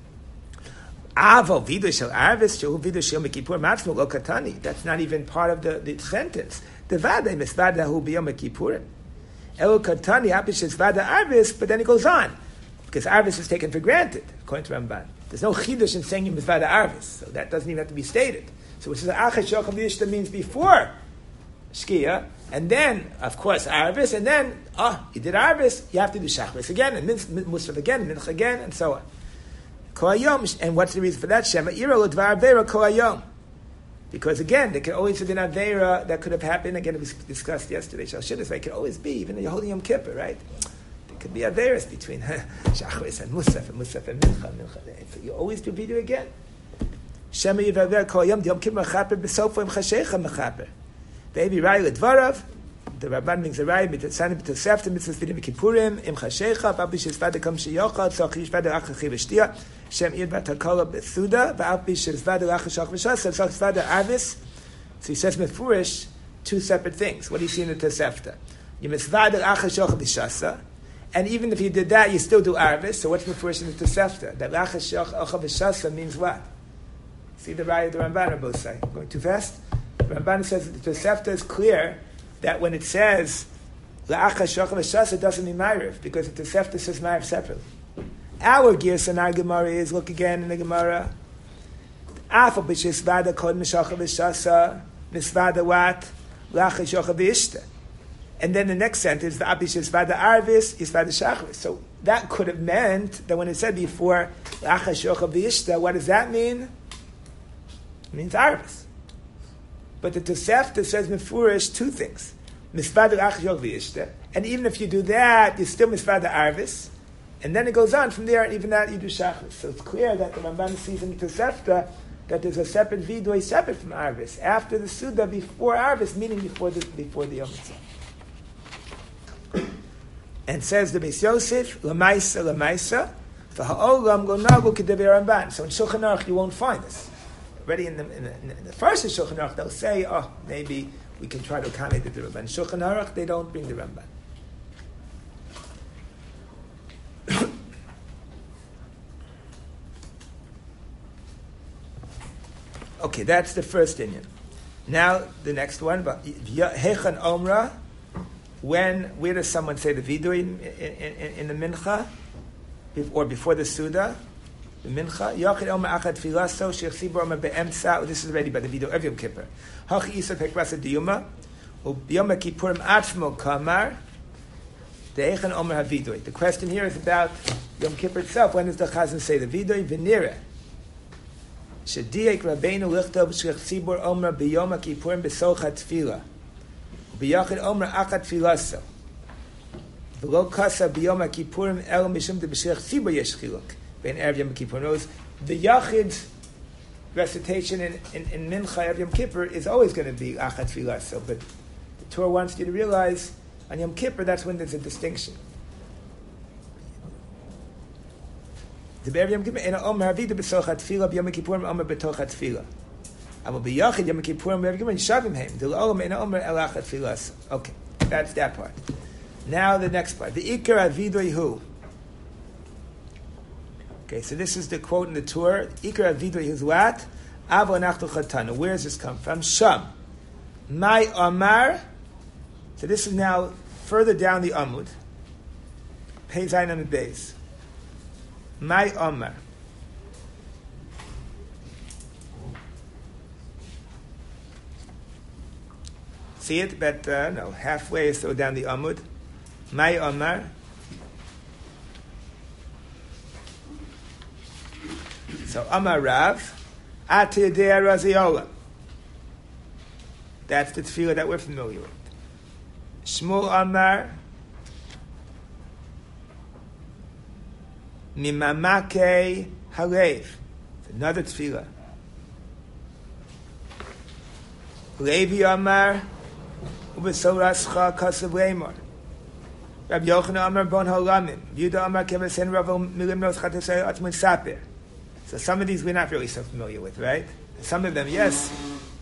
Avo vidui shel arvis shehu vidui shel mekipur matzmo lo katani. That's not even part of the, the sentence. Devadei misvadahu biyom mekipurim. El Katani Hapishes Vada Arvis, but then it goes on. Because Arvis is taken for granted, according to Ramban. There's no chidush in saying Vada Arvis, so that doesn't even have to be stated. So which is Achash Yocham V'Yishta means before Shkia, and then, of course, Arvis, and then, oh, you did Arvis, you have to do Shachris again, and Musaf again, Minch again, and so on. Koayom, and what's the reason for that? Shema Ira L'Dvar Avera Koayom. Because again, there could always have been Avera that could have happened. Again, it was discussed yesterday. Shalshidus, it could always be, even though you're holding Yom Kippur, right? There could be Averas between Shachris and Musaf, and Musaf and Mincha. Mincha. You always do video again. Shema Yivaver Kol Yom Yom Kippur Mechaper B'Sofo Im Chashecha Mechaper. Ve'evi Rai L'Dvarav. The Rabban brings a Rai B'Tzanim B'Tosefta Mitzvah Vidim Kippurim Im Chashecha V'Av B'Shes Vada Kam Sheyochad Tzach Yish Vada Achachi V'Shtia. Shem Ir Batakola Bethuda, Va'al Bishir Zvada Lachashach V'Shas, Tzach Zvada Arvis. So he says Mefurish, two separate things. What do you see in the Tosefta? You Mitzvada Lachashach V'Shasa, and even if you did that, you still do Arvis. So what's Mefurish in the Tosefta? That Lachashach V'Shasa means what? See the Raya, the Ramban are both saying. Going too fast? The Ramban says that the Tosefta is clear that when it says Lachashach V'Shasa, it doesn't mean Ma'ariv, because the Tosefta says Ma'ariv separately. Our gears in our Gemara is, look again in the Gemara. Afal b'shis vada kod mishacha v'shasa, misvada wat, lacha shocha v'ishta. And then the next sentence, the abishis vada arvis, is vada shachris. So that could have meant that when it said before, lacha shocha v'ishta, what does that mean? It means arvis. But the Tosefta says mefurish two things. Misvada lacha shocha v'ishta. And even if you do that, you still misvada arvis. And then it goes on from there, and even that you do shachris. So it's clear that the Ramban sees in the Tosefta that there's a separate vidui separate from Arvis. After the Suda, before Arvis, meaning before the before the Yom Kippur. And says the Beis Yosef, Lamaisa, Lamaisa, for Ha'olam go nagu kedever Ramban. So in Shulchan Aruch you won't find this. Already in the, in the, in the first Shulchan Aruch they'll say, oh, maybe we can try to accommodate the Ramban. Shulchan Aruch they don't bring the Ramban. Okay, that's the first inyan. Now the next one, but Hechan Omra. When, where does someone say the vidui in, in, in, in the mincha, or before the suda, the mincha? Yachid omer achad filaso shechsibor omer beemsa. This is already by the vidui of Yom Kippur. Hachi isa pekrasa diyuma, ubiyom kippurim atzmo kamar. Deichan omer havidui. The question here is about Yom Kippur itself. When does the chazan say the vidui? V'nira. Shediek rabbeinu lichtov shechsibor omer biyom kippurim besochat tefillah. B'yachid omer achat filaso. V'lo kasa b'yom ha'kippurim el mishum de b'shech tzibur yesh chiluk. Ben erev Yom Kippur knows the yachid recitation in, in, in Mincha of Yom Kippur is always going to be achat filaso. But the Torah wants you to realize on Yom Kippur that's when there's a distinction. The erev Yom Kippur ena omer havida b'sochat tefillah b'yom ha'kippurim omer b'tochat tefillah. Okay, that's that part. Now the next part. The Ikar Avidoi Hu. Okay, so this is the quote in the Torah. Ikar Avidoi Hu is what? Avo Nachtu Chatanu. Where does this come from? Sham. Mai Amar. So this is now further down the Amud. Pei Zayin on the base. Mai Amar. See it, but uh, no, halfway or so down the Amud. Mai Omar. So Amar Rav, Ati Yedei Raziola. That's the tefillah that we're familiar with. Shmuel Amar, Mimamake Halev. Another tefillah. Levi Amar, Ubesorascha Kasav Leimor. Rabbi Yochanan Amar Bon Halamim. Yuda Amar Kevesen Rav Milimnos Chatasei Atmun Sapir. So some of these we're not really so familiar with, right? Some of them, yes.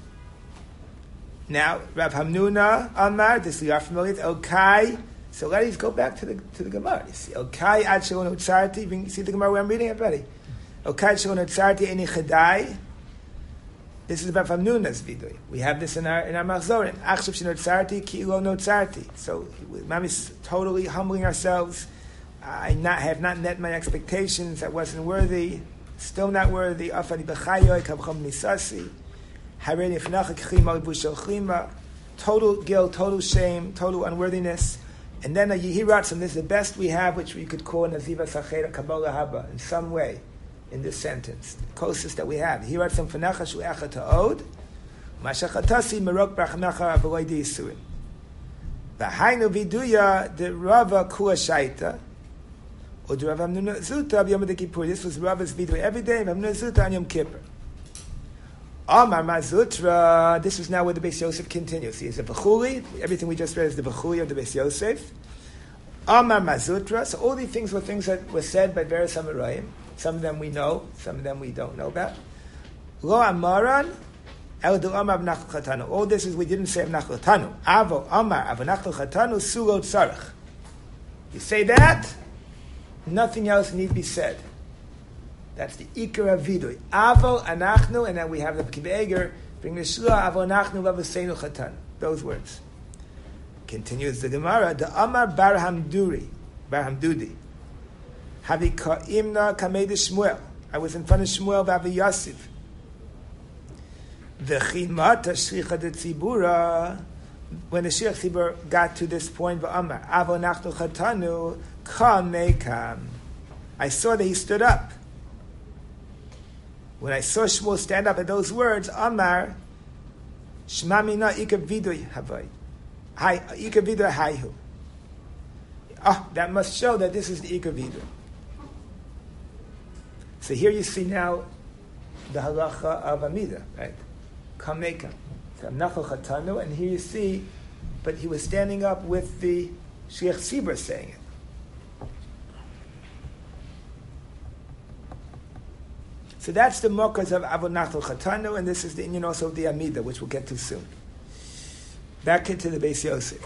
Now, Rav Hamnuna Amar, this we are familiar with. Elkai. So let's go back to the to the Gemara. You see, Elkai Ad Shalon Utzarti. You see the Gemara where I'm reading it, buddy. Elkai Shalon Utzarti Eni Chadai. This is about Hamnuna's vidui. We have this in our in our Machzorin. Achshav shenotzarti ki lo notzarti. So, Mami is totally humbling ourselves. I not have not met my expectations. I wasn't worthy. Still not worthy. Afani b'chayoy kavcham nisasi. Hareni fnacha k'chima l'bushel chima. Total guilt, total shame, total unworthiness. And then a Yehiratsim, this is the best we have, which we could call Naziva Sachera Kabbalah Haba in some way. In this sentence, the closest that we have. Here are some fanacha shu'echa ta'od, mashachatasi merok brachnacha avoy di yisurim. V'hainu viduya de Rava kua shaita, or de Rav Hamnuna Zuta b'yom Kippur. This was Rava's vidui every day, Rav Hamnuna Zuta on Yom Kippur. Amar Mazutra, this is now where the Beis Yosef continues. See, it's a Bechuli, everything we just read is the Bechuli of the Beis Yosef. Amar Mazutra, so all these things were things that were said by various Amoraim. Some of them we know, some of them we don't know about. Lo amaran, el du amar v'nachal chatanu. All this is we didn't say v'nachal chatanu. Avo amar v'nachal chatanu sulo tzarech. You say that, nothing else need be said. That's the ikar avidui. Avo anachnu, and then we have the Kiveger bring the shua avo anachnu v'avuseinu chatan. Those words. Continues the Gemara. The amar barhamduri, barhamdudi. Havika imna kamei de Shmuel. I was in front of Shmuel v'avi Yosef. V'chimata shricha de tzibura. When the Shriach Tzibur got to this point, v'amar avo nachnu chatanu kam mekam. I saw that he stood up. When I saw Shmuel stand up at those words, Amar Shma mina ikar vidui havai. Hi ikar vidui hayhu. Ah, that must show that this is the ikar vidui. So here you see now the halacha of Amida, right? Kameka. So Nachal Chatanu, and here you see, but he was standing up with the Shliach Tzibur saying it. So that's the mokas of Abu Nachal Chatanu, and this is the Indian also of the Amida, which we'll get to soon. Back into the Beis Yosef.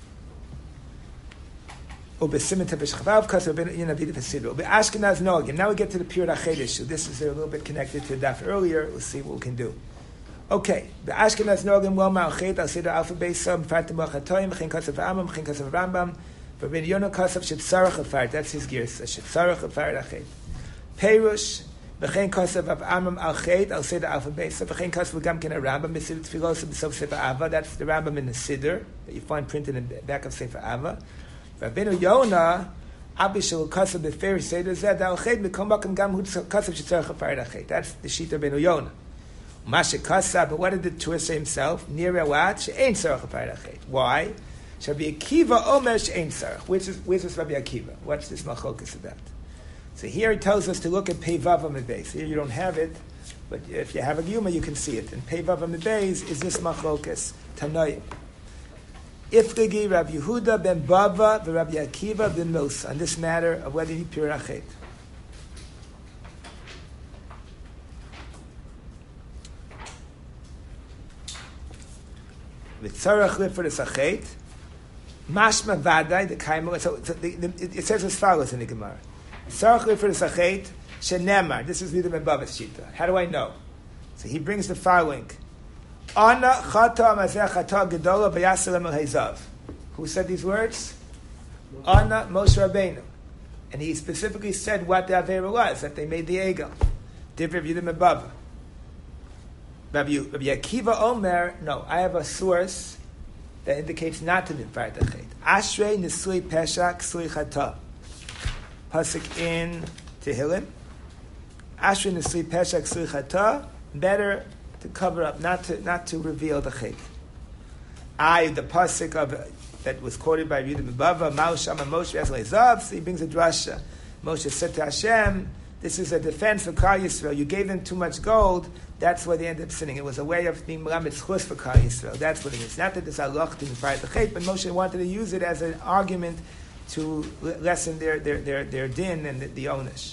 Ashkenaz Nogin. Now we get to the Piyut Achid issue. This is a little bit connected to the daf earlier. We'll see what we can do. Okay. The Ashkenaz Nogin Well Ma'achid Al Seder Alpha Beis Sam Fatim Bachatoyim Chin Kasav Amam Chin Kasav Rambam Rabbi Yonah Kasav Shetzarach Afart. That's his gears. Shetzarach Afart Achid. Perush V'chein Kasav Av Amam Al Ched Al Seder Alpha Beis Sam V'chein Kasav V'gam Ken Rambam B'Siddur Tfilos B'Sof Sefer Ava. That's the Rambam in the Siddur that you find printed in the back of Sefer Ava. Rabbeinu Yonah, Abishul Kasav Beferi Seder Zed Al Ched Mekom Bakim Gam Hu Kasav Shetzarach Afart Achid. That's the sheet of Rabbeinu Yonah. Masha Kasav, but what did the Torah say himself? Nira what? She'ein Sarach Afart Achid. Why? Rabbi Akiva Omer She'ein Sarach. Which is which is Rabbi Akiva? What's this machokas about? So here he tells us to look at Pei Vav Amud Beis. Here you don't have it, but if you have a Giyuma, you can see it. And Pei Vav Amud Beis is this machokas Tanoim. Ifligi Rabbi Yehuda ben Bava the Rabbi Akiva ben Milsa on this matter of whether he Piyut Achid. V'tzarach lifer esachet, mashma vaday the kaimo. So, so the, the, it says as follows in the Gemara: V'tzarach lifer esachet shenemar. This is Yehuda ben Bava's shita. How do I know? So he brings the following: Ana chata mazeh chata gedola b'yasalem el hezav. Who said these words? Ana Moshe Rabbeinu, and he specifically said what the avera was, that they made the egel. Divrei Yehuda ben Bava. Rabbi, Rabbi Akiva Omer, no, I have a source that indicates not to be Piyut Achid. Ashrei Nisui Peshach Sui Chata. Pasuk in Tehillim. Ashrei Nisui Peshach Sui Chata. Better to cover up, not to not to reveal the chait. I, the pasuk of that was quoted by Yehuda ben Bava, Ma'usham Moshe Zav. So he brings a drasha. Moshe said to Hashem, "This is a defense for Klal Yisrael. You gave them too much gold. That's why they ended up sinning. It was a way of being melamed chus for Klal Yisrael. That's what it is. Not that this halach didn't fight the chait, but Moshe wanted to use it as an argument to lessen their their their, their din and the, the onish."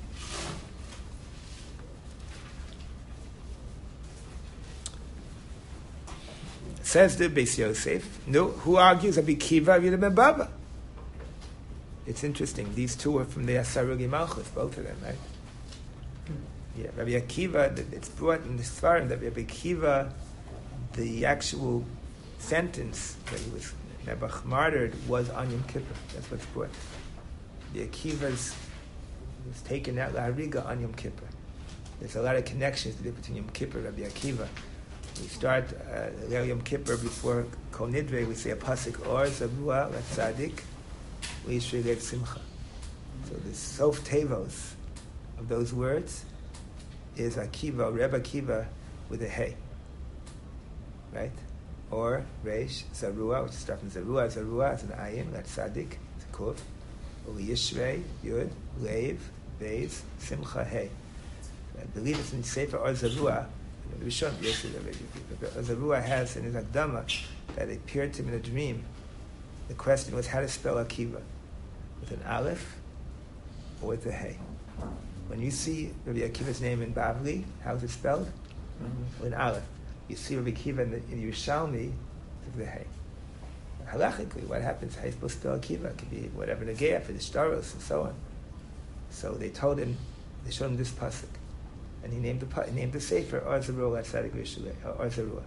Says the Beis Yosef. No, who argues Rabbi Akiva, Yehuda ben Bava? It's interesting. These two are from the Asarugi Malchus, both of them, right? Yeah, Rabbi Akiva, it's brought in the Sfarim that Rabbi Akiva, the actual sentence that he was Nebuch martyred was on Yom Kippur. That's what's brought. The Akiva's was taken out La'ariga on Yom Kippur. There's a lot of connections between Yom Kippur and Rabbi Akiva. We start uh, Yom Kippur before Kol Nidre. We say a pasuk Or Zavua Latzadik U'Yishrei Lev Simcha. So the Sof Tevos of those words is Akiva, Reb Akiva with a Hey, right? Or Reish Zarua, which starts from Zarua. Zarua is an Ayin. Latzadik it's a Kuf. U'Yishrei Yud Lev Beis Simcha Hey. I believe it's in Sefer Or Zarua. The Zarua has in his Akdama that it appeared to him in a dream. The question was how to spell Akiva, with an Aleph or with a Hey. When you see Rabbi Akiva's name in Bavli, how is it spelled? Mm-hmm. With an Aleph. You see Rabbi Akiva in, the, in Yerushalmi with the Hey. Halachically, what happens? How are you supposed to spell Akiva? It could be whatever Negea for the Shtaros and so on. So they told him, they showed him this pasuk. And he named the he named the sefer Or Zarua Latzadik U'Yishrei Or Zarua.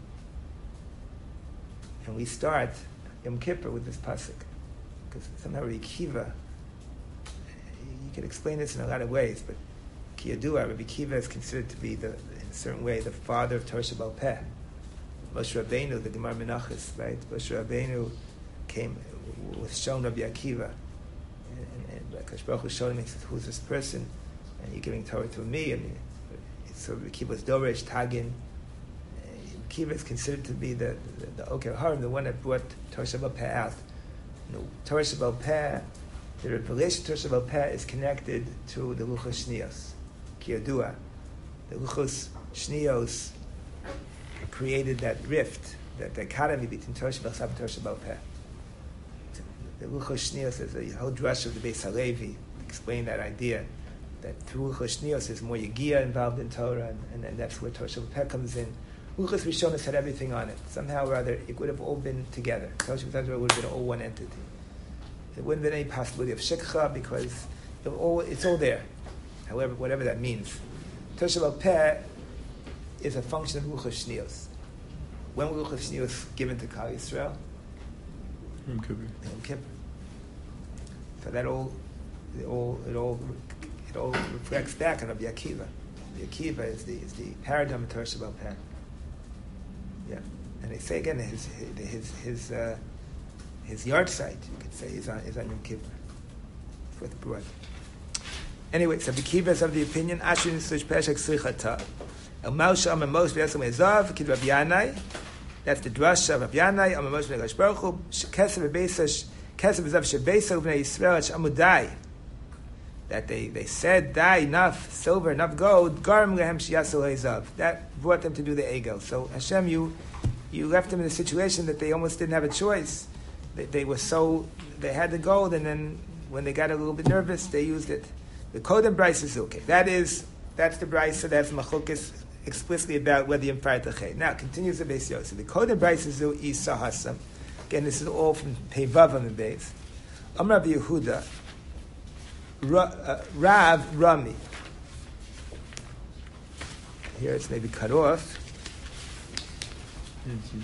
And we start Yom Kippur with this pasuk because somehow Rabbi Akiva, you can explain this in a lot of ways, but Kiyadua, Rabbi Akiva is considered to be the, in a certain way, the father of Torah Sheba'al Peh. Moshe Rabbeinu, the Gemara Menachos, right? Moshe Rabbeinu came was shown Rabbi Akiva, and, and, and Kadosh Baruch Hu showed him. He says, "Who's this person?" And you're giving Torah to me, and. So Akiva was Doresh, Tagin. Akiva is considered to be the the, the Oker Harim, the one that brought Torah Sheba'al Peh out. No, Torah Sheba'al Peh, the revelation of Torah Sheba'al Peh is connected to the Luchos Shniyos, Kiyadua. the Luchos Shnios created that rift, that dichotomy between Torah Shabbat and Torah Shabbat Peh. The Luchos Shnios is a whole drush of the Beis Halevi, explain that idea, that through Luchos Shnios there's more Yegiya involved in Torah, and, and, and that's where Torah Shabbat Peh comes in. Luchos Rishonos had everything on it. Somehow or other, it would have all been together. Torah Shabbat Peh would have been all one entity. There wouldn't have been any possibility of Shikha, because it all, it's all there, however, whatever that means. Torah Shabbat Peh is a function of Luchos Shnios. When were Luchos Shnios given to Klal Yisrael? Yom Kippur. Yom Kippur. So that all, it all, it all, it all reflects back on Rabbi Akiva. Rabbi Akiva is the is the paradigm of Torah Shabbat Peh. Yeah, and they say again his his his his, uh, his yard site, you could say, is on is on Yom Kippur. It's what brought. Anyway, so Rabbi Akiva is of the opinion Asher Nisush Peshach Srichata. El Moshe Amar Moshe V'Yasam Ezav Kid Rabbi Yanai. That's the drush of Rabbi Yanai Amar Moshe V'Yasam Baruch Hu Kesef V'Beisash Kesef V'Zav Shebeisa V'Nei Yisrael Amudai. That they, they said, "Die enough silver, enough gold." Garam lehem sheyasu ezav. That brought them to do the egel. So Hashem, you you left them in a situation that they almost didn't have a choice. They, they were so they had the gold, and then when they got a little bit nervous, they used it. The Kodem Bryce is okay. That is that's the Bryce. So that's Machlokas explicitly about whether you fire the Now continues the Beis Yosef. The Kodem Bryce is Isa Hasam. Again, this is all from Peivavam and Beis. Amar Rabbi Yehuda. Ra, uh, Rav Rami. Here it's maybe cut off. Mm-hmm.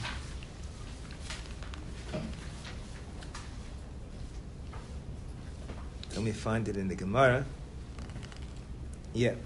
Let me find it in the Gemara. Yeah.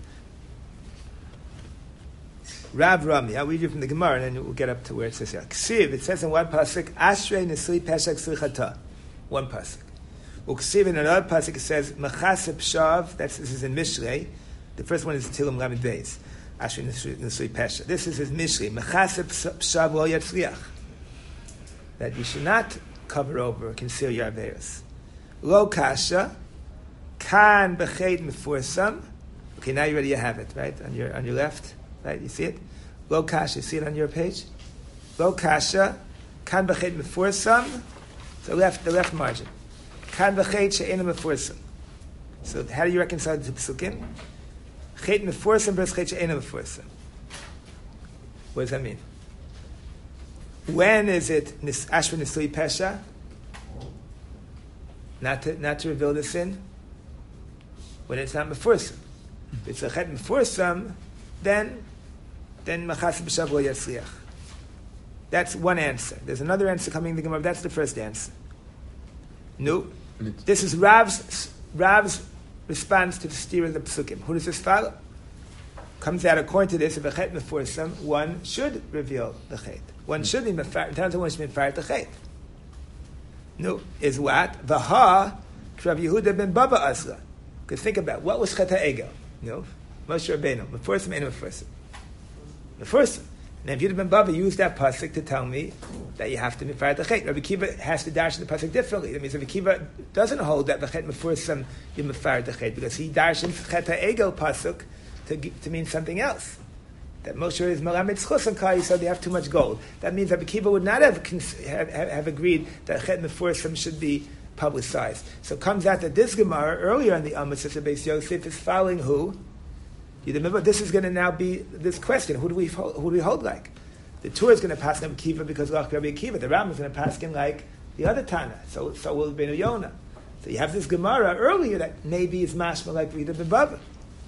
Rav Rami. I'll read you from the Gemara, and then we'll get up to where it says here. Ksiv, it says in one pasuk, Ashrei Nesli Peshach Slichata. One pasuk. Uksiv in another pasuk it says Machaseh Pshav. That's this is in Mishlei. The first one is Tilim Lamed Beis. Ashrei Nesli Pesha. This is his Mishlei. Machaseh Pshav Lo Yatzliach. That you should not cover over or conceal your aveiros. Lo Kasha Kan Bechet Mefursam. Okay, now you already have it, right? On your on your left, right? You see it. Lo Kasha. You see it on your page. Lo Kasha Kan Bechet Mefursam. The left, the left margin. Kan v'chet she'ena mefursam. So how do you reconcile the two psukim? Chet mefursam versus chet she'ena mefursam. What does that mean? When is it ashra nisui pesha? Not to not to reveal the sin. When it's not mefursam. If it's a chet mefursam, then then machas b'shav lo yatzliach. That's one answer. There's another answer coming in the Gemara. That's the first answer. No. This is Rav's, Rav's response to the steer of the psukim. Who does this follow? Comes out according to this, if a chet mefursam, one should reveal the chet. One should be mefaret. In terms of one should be mefaret the chet. No, is what? Vaha, Rav Yehuda ben Baba Asla. Because think about, what was chet ha'egel? No, Moshe Rabbeinu, mefursam and mefursam. Mefursam. And if Yehuda ben Baba used that pasuk to tell me that you have to mefaret the chet. Rabbi Akiva has to dash the pasuk differently. That means Rabbi Akiva doesn't hold that the chet mefursam you mefaret the chet, because he dashes chet ha'egel pasuk to to mean something else. That Moshe is melamed schus on Klal Yisrael, they have too much gold. That means Rabbi Akiva would not have have, have agreed that chet mefursam should be publicized. So it comes out that this Gemara earlier in the Amos of Beis Yosef is following who? You remember, this is going to now be this question: Who do we hold, who do we hold like? The Torah is going to pass Rabbi Akiva because like Rabbi Akiva. The Rambam is going to pass him like the other Tana. So so will Ben Yonah. So you have this Gemara earlier that maybe is mashma like Yehuda ben Baba.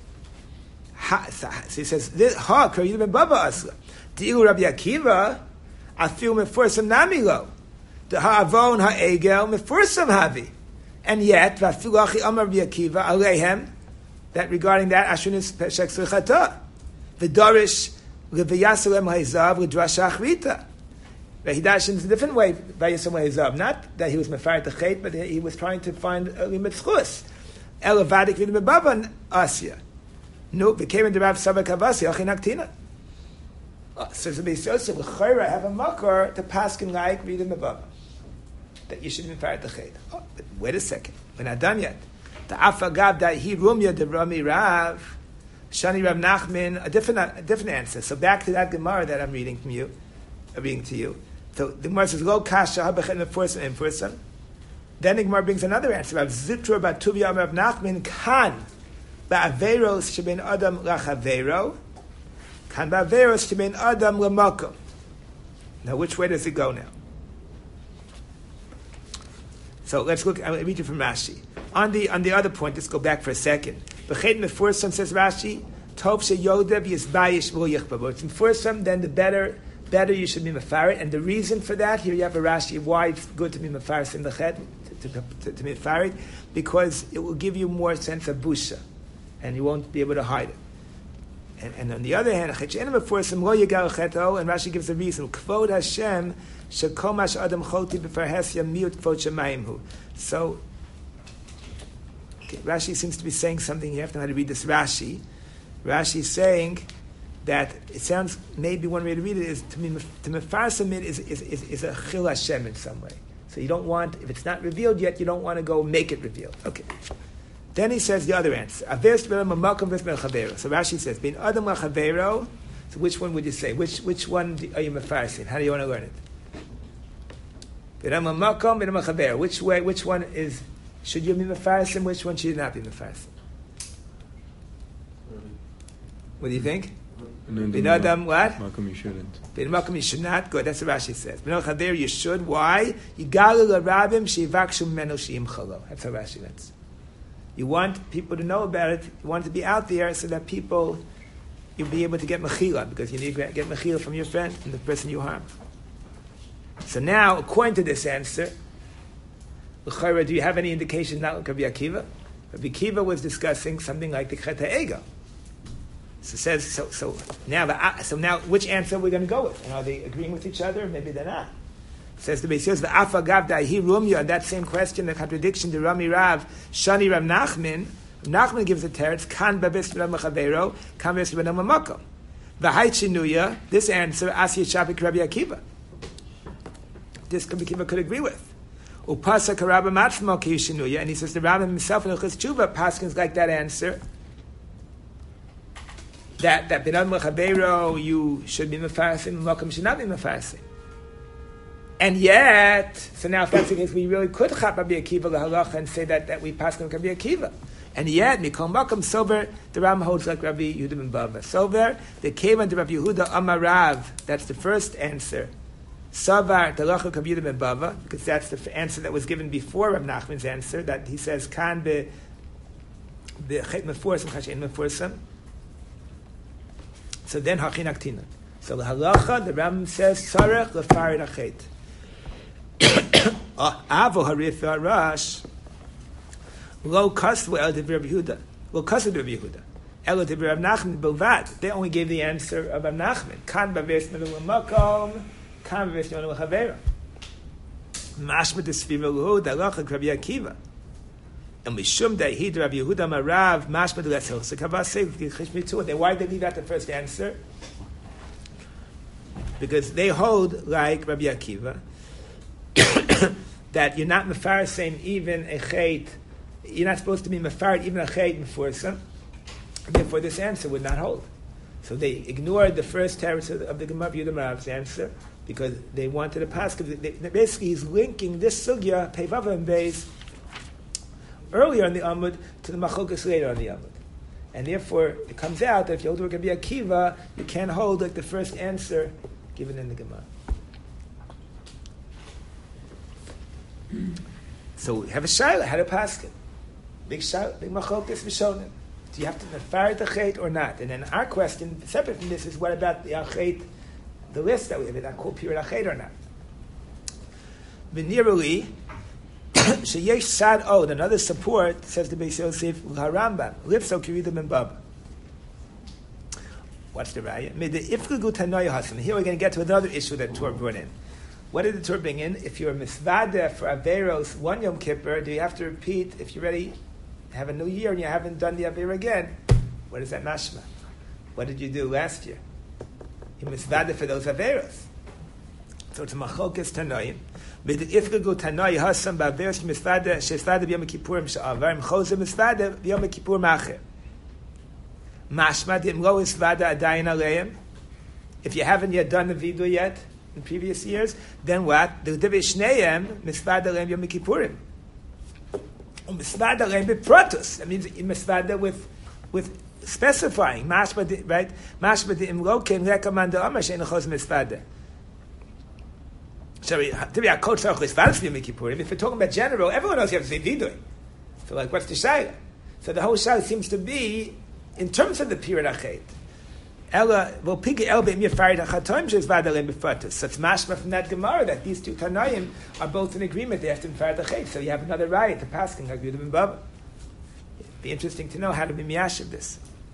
Ha, so he says this ha Yehuda ben Baba asla. Di'u Rabbi Akiva afil mefursam namilo. The ha'avon ha'egel mefursam havi. And yet v'afil achi amar Rabbi Akiva aleihem. That regarding that, Ashunis Peshek Srichata. V'darish L'v'yasalem ha'ezav l'drash achrita. He dashed in a different way, V'yasalem ha'ezav. Not that he was mefaret the chet, but he was trying to find a limit schus. Elavadik v'd'mebaban asya. No, became in the Rav Sabak Havasi, Achin Aktina. Says the Beis Yosef, L'chayra, have a makar to paskin like v'd'mebaba. That you should mefaret the chet. Oh, but wait a second. We're not done yet. The afagav that he rumya the Rami Rav Shani Rav Nachman, a different, a different answer. So back to that Gemara that I'm reading from you, uh, reading to you. So the Gemara says, "Lo kasha habechet mefursam infursam." Then the Gemara brings another answer. Rav Zitra Bar Tuvia Rav Nachman kan ba'averos shebein adam lachavero, kan ba'averos shebein adam lamakom. Now, which way does it go now? So let's look. I'll read you from Rashi. On the on the other point, let's go back for a second. B'chet mefursam, says Rashi, tov sheyodev yisbayish v'lo yichba. It's mefursam, then the better better you should be mefarit. And the reason for that, here you have a Rashi why it's good to be mefarit in the chet, to, to, to, to be mefarit, because it will give you more sense of busha, and you won't be able to hide it. And, and on the other hand, and Rashi gives a reason. Kvod Hashem shekomash adam choti b'farhesya miut kvod shemayim hu. So okay, Rashi seems to be saying something. You have to know how to read this Rashi. Rashi is saying that it sounds, maybe one way to read it is to me to mefarsim it is is, is is a chil Hashem in some way. So you don't want, if it's not revealed yet, you don't want to go make it revealed. Okay. Then he says the other answer. So Rashi says, "Bin adam lachavero." So which one would you say? Which which one are you mefarsim? How do you want to learn it? Bin adam lamakom, bin adam lachavero. Which way? Which one is? Should you be mefarsim? Which one should you not be mefarsim? What do you think? Bin adam what? Makom you shouldn't. Bin makom you should not. Good. That's what Rashi says. Bin lachavero you should. Why? Yigalu l'rabim sheyivakshu mimenu sheyimchalo. That's how Rashi means. You want people to know about it. You want it to be out there so that people, you'll be able to get mechila, because you need to get mechila from your friend, from the person you harm. So now, according to this answer, l'chayra, do you have any indication not like Rabbi Akiva? Rabbi Akiva was discussing something like the chet ha'ego. So it says so. So now, the, so now, which answer are we going to go with? And are they agreeing with each other? Maybe they're not. Says the Beis Yosef, the Afa Gavda Hi Rumya, on that same question, the contradiction to Rami Rav, Shani Rav Nachman, Nachman gives a teretz, Kan Babis Rav Machavero, Kan Babis Rav Namamako. V'hai Chinuya, this answer, Asya Shabik Rabbi Akiva. This Rabbi Akiva could agree with. Upasa Karabba Matzmo Ki Shinuya, and he says the Rambam himself in Ilchus Tshuva, Paskins like that answer, that that Bin Adam Machavero, you should be mefarsim, Makom should not be mefarsim. And yet, so now if that's the case, we really could chap Rabbi Akiva lahalacha and say that, that we pass on Rabbi Akiva. And yet, Mikol Makom Sober, the Ram holds like Rabbi Yehuda ben Bava. Sober, the Kevan to Rabbi Yehuda Amarav, that's the first answer. Savar, the Lacha Rabbi Yehuda ben Bava, because that's the answer that was given before Rab Nachman's answer, that he says, Kan be chet mefursam, chashin mefursam. So then, Hachin Aktina. So the halacha, the Ram says, Sarech lefarid achet. Avo harif harash lo kasvu el divrei Rabbi Yehuda lo kasvu Rabbi Yehuda el divrei Rav Nachman bilvad. They only gave the answer of Rav Nachman. Kan b'veis menu l'makom, kan b'veis menu l'chavera. Mashma d'svira l'hu d'alachak Rabbi Akiva. And mishum da'hid Rabbi Yehuda marav mashma d'letzil sekavasei l'chishmitu. Then why did they leave out the first answer? Because they hold like Rabbi Akiva that you're not mefarsim even a chait, you're not supposed to be mefarid even a chait mefursam. Therefore, this answer would not hold. So they ignored the first teretz of the Gemara Yehuda Marav's answer because they wanted a pasuk. Basically, he's linking this sugya Peivav and Beis earlier in the Amud to the Machokas later on the Amud, and therefore it comes out that if you hold Rabbi Akiva, you can't hold like the first answer given in the Gemara. So we have a shaila, how to pass it. Big shaila, big machokas v'shonim. Do you have to mefarid the chait or not? And then our question, separate from this, is what about the chait, the list that we have, is that called pure chait or not? V'niruli, sheyesh sad od, another support, says the Beis Yosef, l'harambam, lifso kiridim and baba. What's the raya? Here we're going to get to another issue that Torah brought in. What did the Torah bring in? If you're misvada for Averos one Yom Kippur, do you have to repeat if you're ready to have a new year and you haven't done the Aver again? What is that mashma? What did you do last year? You misvada for those Averos. So it's a machokes tanoim. Ifgagu tanoi hasam ba'averos misvada shesvada b'yom kippurim she'avar im chose misvada b'yom kippur macher. Mashma dimlo isvada adayin aleim. If you haven't yet done the vidui yet in previous years, then what? The divish shneim misvada aleim yom kippurim. Misvada aleim beprotus. That means misvada with with specifying. Mashma right? Mashma dimlo ken rekamanda amar shein chos misvada. So if we're talking about general, everyone knows you have to say vidui. So like, what's the shayla? So the whole shayla seems to be in terms of the period achet. Ella will pick el beim yafarid achatoim shes vadalim befatus. So it's mashma from that Gemara that these two Tanaim are both in agreement. They have to infarid achet. So you have another riot, the paskin like Yudim and Baba. It'd be interesting to know how to be miyashiv this.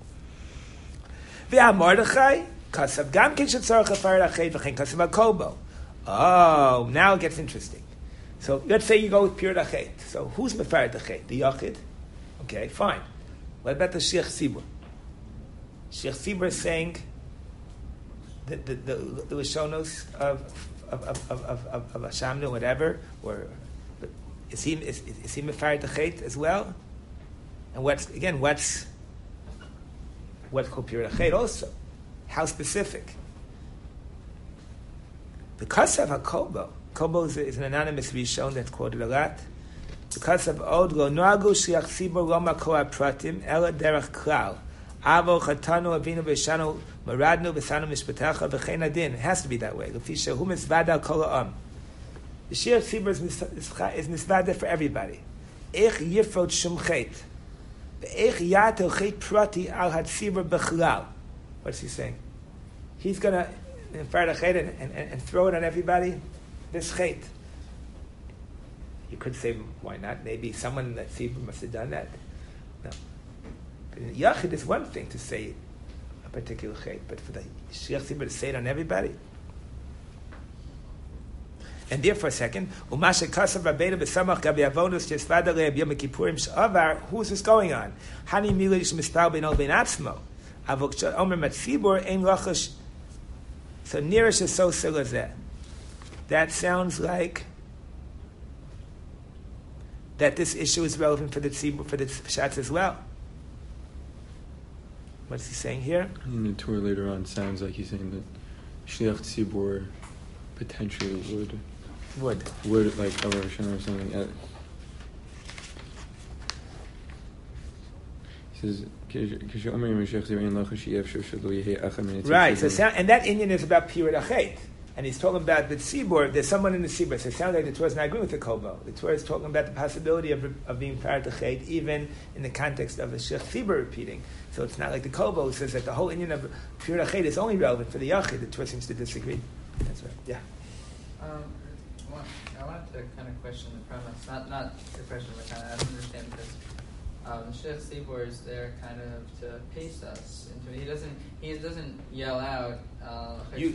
V'am Mordechai kasav gam kin shetzarach afarid achet v'chein kasav akobo. Oh, now it gets interesting. So let's say you go with pure achet. So who's mefarid achet? The yachid. Okay, fine. What about the sheikh sibur? Sheikh sibur is saying the the the, the Lashonos of of of of of, of, of Hashamnu, whatever, or but is he is, is he mefarid achet as well? And what's again what's what's called pure achet also? How specific? Because of a kobo, kobo is, is an anonymous rishon that's quoted a lot. Because of od lo noagu shliach tzibur lo makoa pratim ela derech klal avo chatanu avinu b'shanu maradnu b'sanu mishpatecha v'chein adin. It has to be that way. L'fi shehu misvada kol ha'am. The shliach tzibur is, mis, is misvada for everybody. Eich yifrot shum chet ve'eich yatel chet prati al hatzibur b'chlal. What's he saying? He's gonna and, and, and throw it on everybody, this chait. You could say, why not? Maybe someone in that tzibur must have done that. No. But in Yachid, it's one thing to say a particular chait, but for the Shliach tzibur to say it on everybody. And there for a second, Umasha Kasav Rabbeinu B'Samach Gabi Avonus Jesvada Le'Ab Yom Kippurim Sh'avar. Who's this going on? Hani Milish Mispal Ben Ol Ben Atzmo. Avok Omer Matzibur Ein Lachash. So nearish is so silazeh. That sounds like that this issue is relevant for the tzibur, for the pshatz as well. What's he saying here? In the Torah later on, sounds like he's saying that shliach tzibur potentially would would would like a Rosh Hashanah or something. Uh, he says. Right, so sound, and that Indian is about Pirat Achet. And he's talking about the Tzibur, there's someone in the Tzibur. So it sounds like the Torah is not agreeing with the Kobo. The Torah is talking about the possibility of, of being Pirat Achet, even in the context of a Sheikh Tzibur repeating. So it's not like the Kobo says that the whole Indian of Pirat Achet is only relevant for the Yachid. The Torah seems to disagree. That's right, yeah. Um, I wanted to kind of question the premise. Not not the question, but kind of I don't understand this. Um, the Sheikh Tzibur is there kind of to pace us. Into, he doesn't he doesn't yell out uh,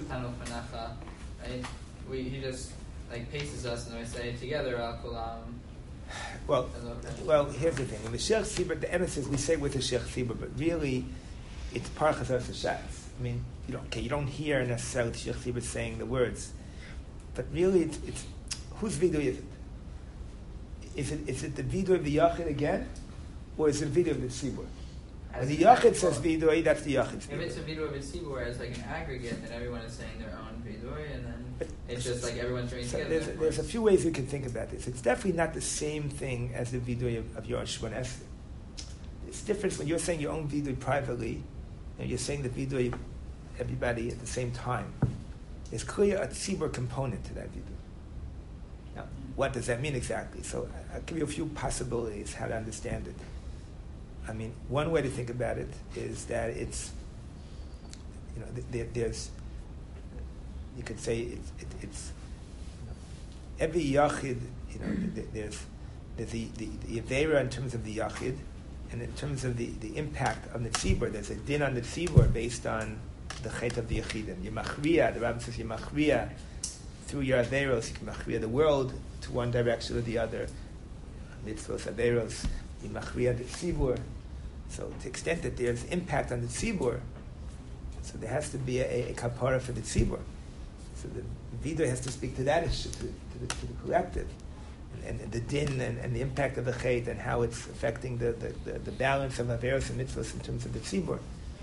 right? We he just like paces us and we say together Al Kulam. Well, well, here's the thing. In the Sheikh Tzibur, the emphasis we say with the Sheikh Tzibur, but really, it's Parchas Hashatz. I mean, you don't okay, you don't hear necessarily the Sheikh Tzibur saying the words, but really, it's, it's whose vidui is it? Is it is it the vidui of the Yachid again? Or is it a video of the Tzibur? When the Yachid says Vidui, that's the Yachid's If it's a video of the Tzibur as like an aggregate, then everyone is saying their own Vidui, and then but it's just like everyone's doing so together. There's, there's a few ways we can think about this. It's definitely not the same thing as the Vidui of, of your Shemon Esther. It's different when you're saying your own Vidui privately, and you're saying the Vidui everybody at the same time. There's clearly a Tzibur component to that Vidui. Now, what does that mean exactly? So I'll give you a few possibilities how to understand it. I mean, one way to think about it is that it's, you know, there, there's, you could say it's, it, it's you know, every yachid, you know, there's, there's the, the, the Avera in terms of the yachid, and in terms of the, the impact on the tzibur, there's a din on the tzibur based on the chet of the yachidim. Yemachriya, the Rabbi says Yemachriya, through your Averos, you can machriya the world to one direction or the other. Mitzvos Averos, Yemachriya the tzibur. So to the extent that there's impact on the tzibur, so there has to be a, a kapara for the tzibur. So the vidui has to speak to that issue, to, to, the, to the collective, and, and the din and, and the impact of the chet and how it's affecting the, the, the, the balance of averos and mitzvos in terms of the tzibur.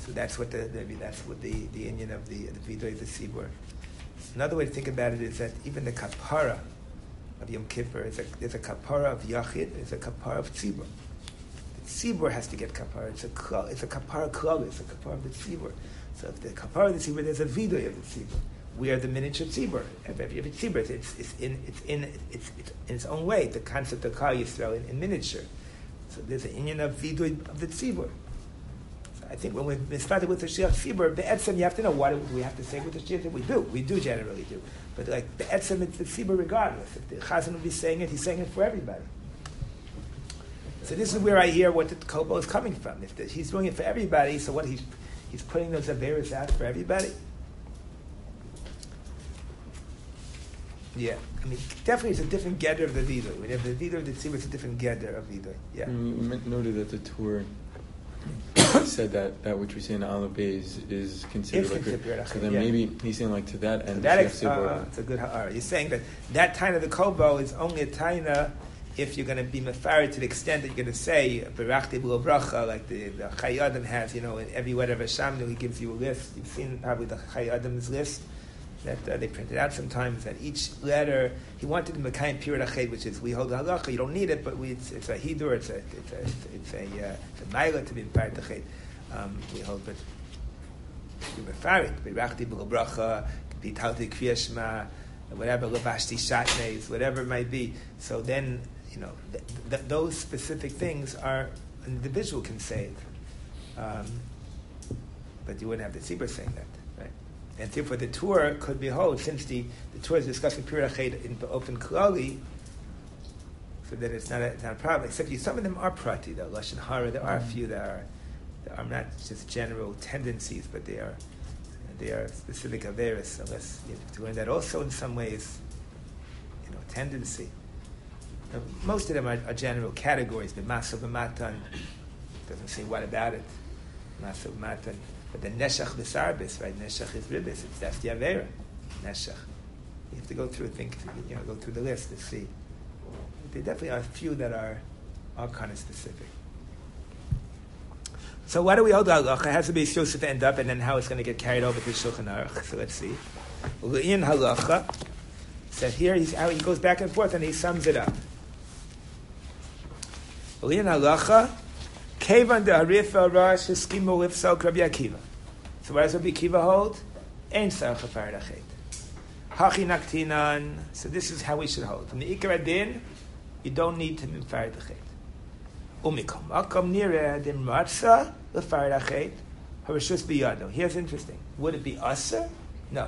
So that's what the maybe that's what the the Indian of the the Vidoy the Tzibur. Another way to think about it is that even the kapara of Yom Kippur is a there's a kapara of Yachid, there's a kapara of Tzibur. The Tzibur has to get kapara. It's a it's a kapara klal. It's a kapara of the Tzibur. So if the kapara of the Tzibur, there's a Vidoy of the Tzibur. We are the miniature tzibur. Every every tzibur, it's, it's in it's in it's, it's in its own way. The concept of Kal Yisrael in, in miniature. So there's an Indian of vidui of the tzibur. So I think when we started with the Shia tzibur, the etzem you have to know what do we have to say with the Shia. We do, we do generally do. But like the etzem, it's the tzibur regardless. If the chazan will be saying it, he's saying it for everybody. So this is where I hear what the kobo is coming from. If the, he's doing it for everybody, so what he's he's putting those averas out for everybody. Yeah, I mean, definitely it's a different gather of the Vidoy. When you have the Vidoy of the Tzibur, it's a different gather of Vidoy. Yeah. Mm, we noted that the tour said that, that which we say in Aleph is is considered like a, so then yeah. maybe he's saying like to that end. So that ex- uh, it's a good ha'ara. You're saying that that taina of the kobo is only a taina if you're going to be mefarid to the extent that you're going to say berachti b'lo bracha, like the, the Chai Adam has, you know, in every word of Hashem, he gives you a list. You've seen probably the Chai Adam's list that uh, they printed out sometimes, that each letter, he wanted the Mekayim Pirut Ached, which is, we hold the halacha, you don't need it, but we, it's, it's a hidur, it's a, it's a, it's a, uh, it's a maila to be Pirut Ached. Um, we hold, but you're mefarid, berachti b'lo bracha, bitalti kriya shema, whatever, levashti shatnez, whatever it might be. So then, you know, th- th- those specific things are, an individual can say it. Um, but you wouldn't have the tzibur saying that. And therefore, the Torah could behold, since the, the Torah is discussing Pirut Ached in the open klali, so that it's not a, it's not a problem. Except you, some of them are prati, though. Lashon Hara, there are a few that are, that are not just general tendencies, but they are they are specific averis. Unless you have to learn that also in some ways, you know, tendency. Now, most of them are, are general categories. But Masav Matan doesn't say what about it. Masav Matan. But the neshach v'sarbis, right? Neshach is ribis. It's that's the avera. Neshach. You have to go through, think, you know, go through the list to see. There definitely are a few that are, are kind of specific. So why do we hold halacha? It has to be Yosef to end up, and then how it's going to get carried over to Shulchan Aruch. So let's see. In halacha, said here he's how he goes back and forth and he sums it up. In halacha. Kevan de Harifa Rosh Eskimu Lifsok Rabbi Akiva. So what does Rabbi Akiva hold? Ein Sarach Pirut Ached. Hachi Naktinan. So this is how we should hold. From the Ikar Adin, you don't need to be Pirut Ached. Umikom Makom Nireh Din Matzah L'Pirut Ached Harishus Biyado. Here's interesting. Would it be Asa? No.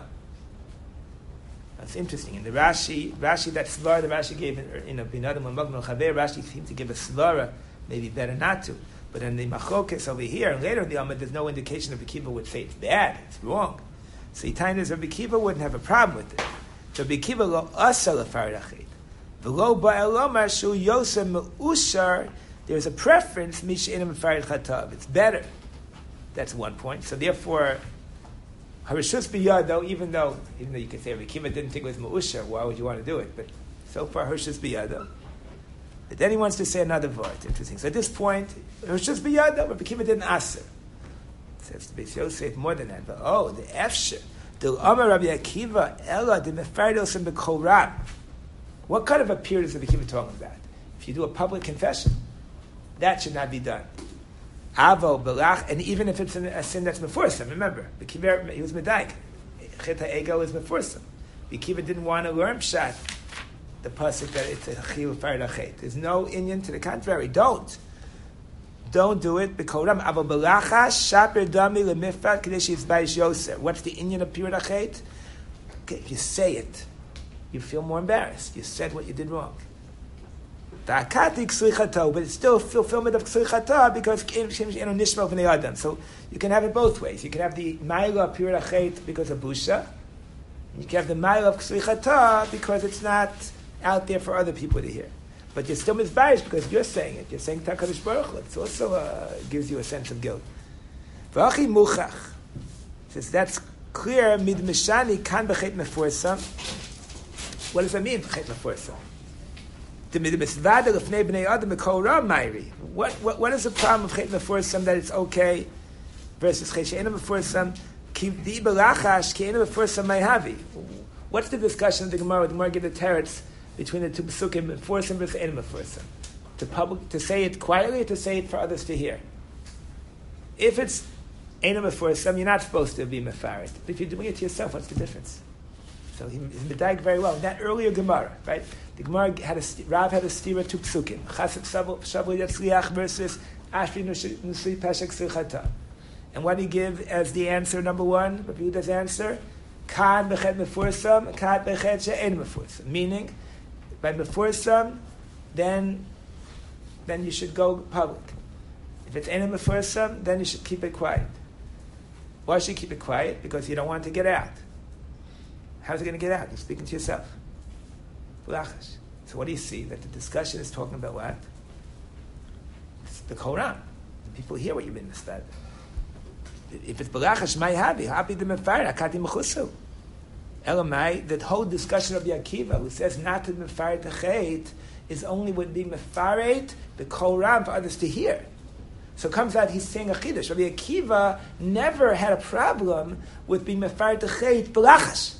That's interesting. In the Rashi, Rashi that svara the Rashi gave in, in a Binadam Magno Chaver, Rashi seemed to give a svara, maybe better not to. But in the Machokes over here, and later in the Amud, there's no indication that Rabbi Akiva would say it's bad, it's wrong. So Yitainas Rabbi Akiva wouldn't have a problem with it. So Rabbi Akiva lo asa l'Pirut Ached. V'lo ba'elomar shu yosem me'ushar, there's a preference, mishe'enim Pirut Chatav. It's better. That's one point. So therefore, Harishus biyado, even though, even though you could say Rabbi Akiva didn't think it was me'ushar, why would you want to do it? But so far, Harishus biyado. But then he wants to say another word. Interesting. So at this point, it was just biyada, but Rabbi Akiva didn't ask her. Says to Beis Yosef more than that. But oh, the efshe, the Amar Rabbi Akiva ella the mefardos and the Koran. What kind of a period is Rabbi Akiva talking about? If you do a public confession, that should not be done. Avo belach, and even if it's a sin that's meforsam, remember, Rabbi Akiva, he was medaik. Cheta ego is meforsam. Rabbi Akiva didn't want to learn pshat. The pasuk that it's a chiyuv Pirut Ached. There's no inyan to the contrary. Don't, don't do it. B'koram aval belacha shaper dami lemifrat kadesh yitzbayish yoser. What's the inyan of Pirut Ached? Okay, if you say it, you feel more embarrassed. You said what you did wrong. Ta'akati kslichato, but it's still fulfillment of kslichato because you know nishma v'nei adam. So you can have it both ways. You can have the ma'ila of Pirut Ached because of busha. You can have the ma'ila of kslichato because it's not out there for other people to hear. But you're still mizbayish because you're saying it. You're saying Takadosh Baruch Hu. It also uh, gives you a sense of guilt. V'achi muchach. Since that's clear, mid mishani kan b'chet meforsam. What does that mean, b'chet meforsam? The mid misvada l'fnei b'nei adam b'kol ra mayri. What what what is the problem of chet meforsam that it's okay versus Chet She'ena Mefursam, Ki Di Belachash, Ki Eina Mefursam Mayhavi. What's the discussion of the Gemara? The Gemara give the teretz between the two Pesukim, Mefursam versus Eina Mefursam. To public, to say it quietly, or to say it for others to hear. If it's Eina Mefursam, you're not supposed to be Mefaret. But if you're doing it to yourself, what's the difference? So he, he's medayik very well. In that earlier Gemara, right? The Gemara had a, Rav had a stira to Pesukim. Chassid Shavli Yatzliach versus Ashri Nusri Peshek Silchata. And what did he give as the answer, number one? Rabbi Yehuda's answer? Kad bechet mefursam, kad bechet she'en mefursam. Meaning, by mefursam, then, then you should go public. If it's en mefursam, then you should keep it quiet. Why should you keep it quiet? Because you don't want it to get out. How's it going to get out? You're speaking to yourself. B'lachash. So what do you see? That the discussion is talking about what? It's the Quran. The people hear what you've been misled. If it's b'lachash, may happy, happy the mefared, akati mechusu. Elamai, that whole discussion of Yakiva, who says not to mefared the chait, is only would be mefared the Quran for others to hear. So it comes out he's saying a chiddush. Rabbi Akiva never had a problem with being mefared the chait b'lachash.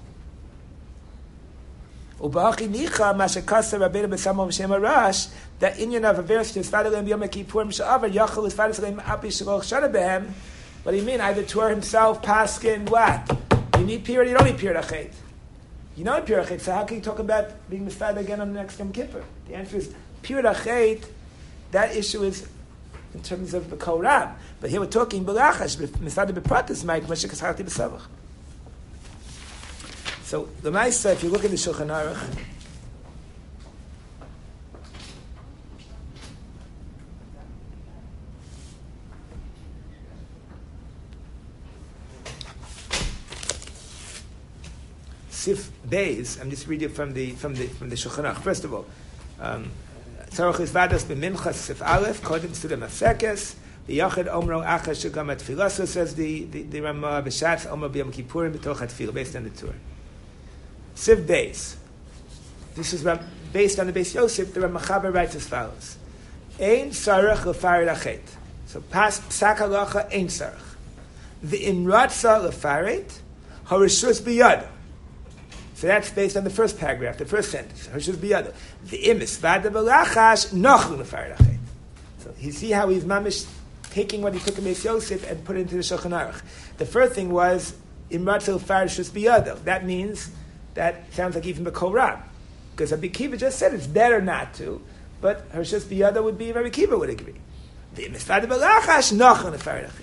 Uba'achi nicha mashakasa rabbeinu b'samom b'shem arash, that inyan of a verse to Sfadar Leim Yom Kippur Misha'avar Yachal is Sfadar Leim Api Shalol Shana Behem. What do you mean? Either Torah himself, Paskin, what? You need period, you don't need period achet. You don't need period achet, so how can you talk about being Mifad again on the next Yom Kippur? The answer is period achet. That issue is in terms of the Koran. But here we're talking B'lachash, Mifad B'pratis Mike Moshe Kasharti B'Savach. So the Maisa, if you look at the Shulchan Aruch, Sif Beis, I'm just reading from the from the from the Shulchan Aruch. First of all, Tzarach is vadas b'minchas Sif Aleph, according to the Masekes. The Yachid Omro Achash Shugam at Tfilah, says the the, the Ramah B'Shatz Omro B'Yom Kippurim B'Toch at Tfilah, based on the Torah. Sif Beis. This is based on the Beis Yosef. The Ramachaber writes as follows: Ein Sarach L'Farid Achet. So pas Psak Halacha Ein Sarach. The Imratza L'Farid Harishus B'Yad. So that's based on the first paragraph, the first sentence. Harishus B'Yad. The Imis Vada B'Lachash Nochlu L'Farid Achet. So you see how he's mamish taking what he took in Beis Yosef and put it into the Shulchan Aruch. The first thing was Imratza L'Farid Harishus B'Yad. That means that sounds like even the Koran. Because Rabbi Kiva just said it's better not to, but Harishus B'Yada would be, Rabbi Kiva would agree. The Misfad B'Lachash Nochon L'Farid Achet.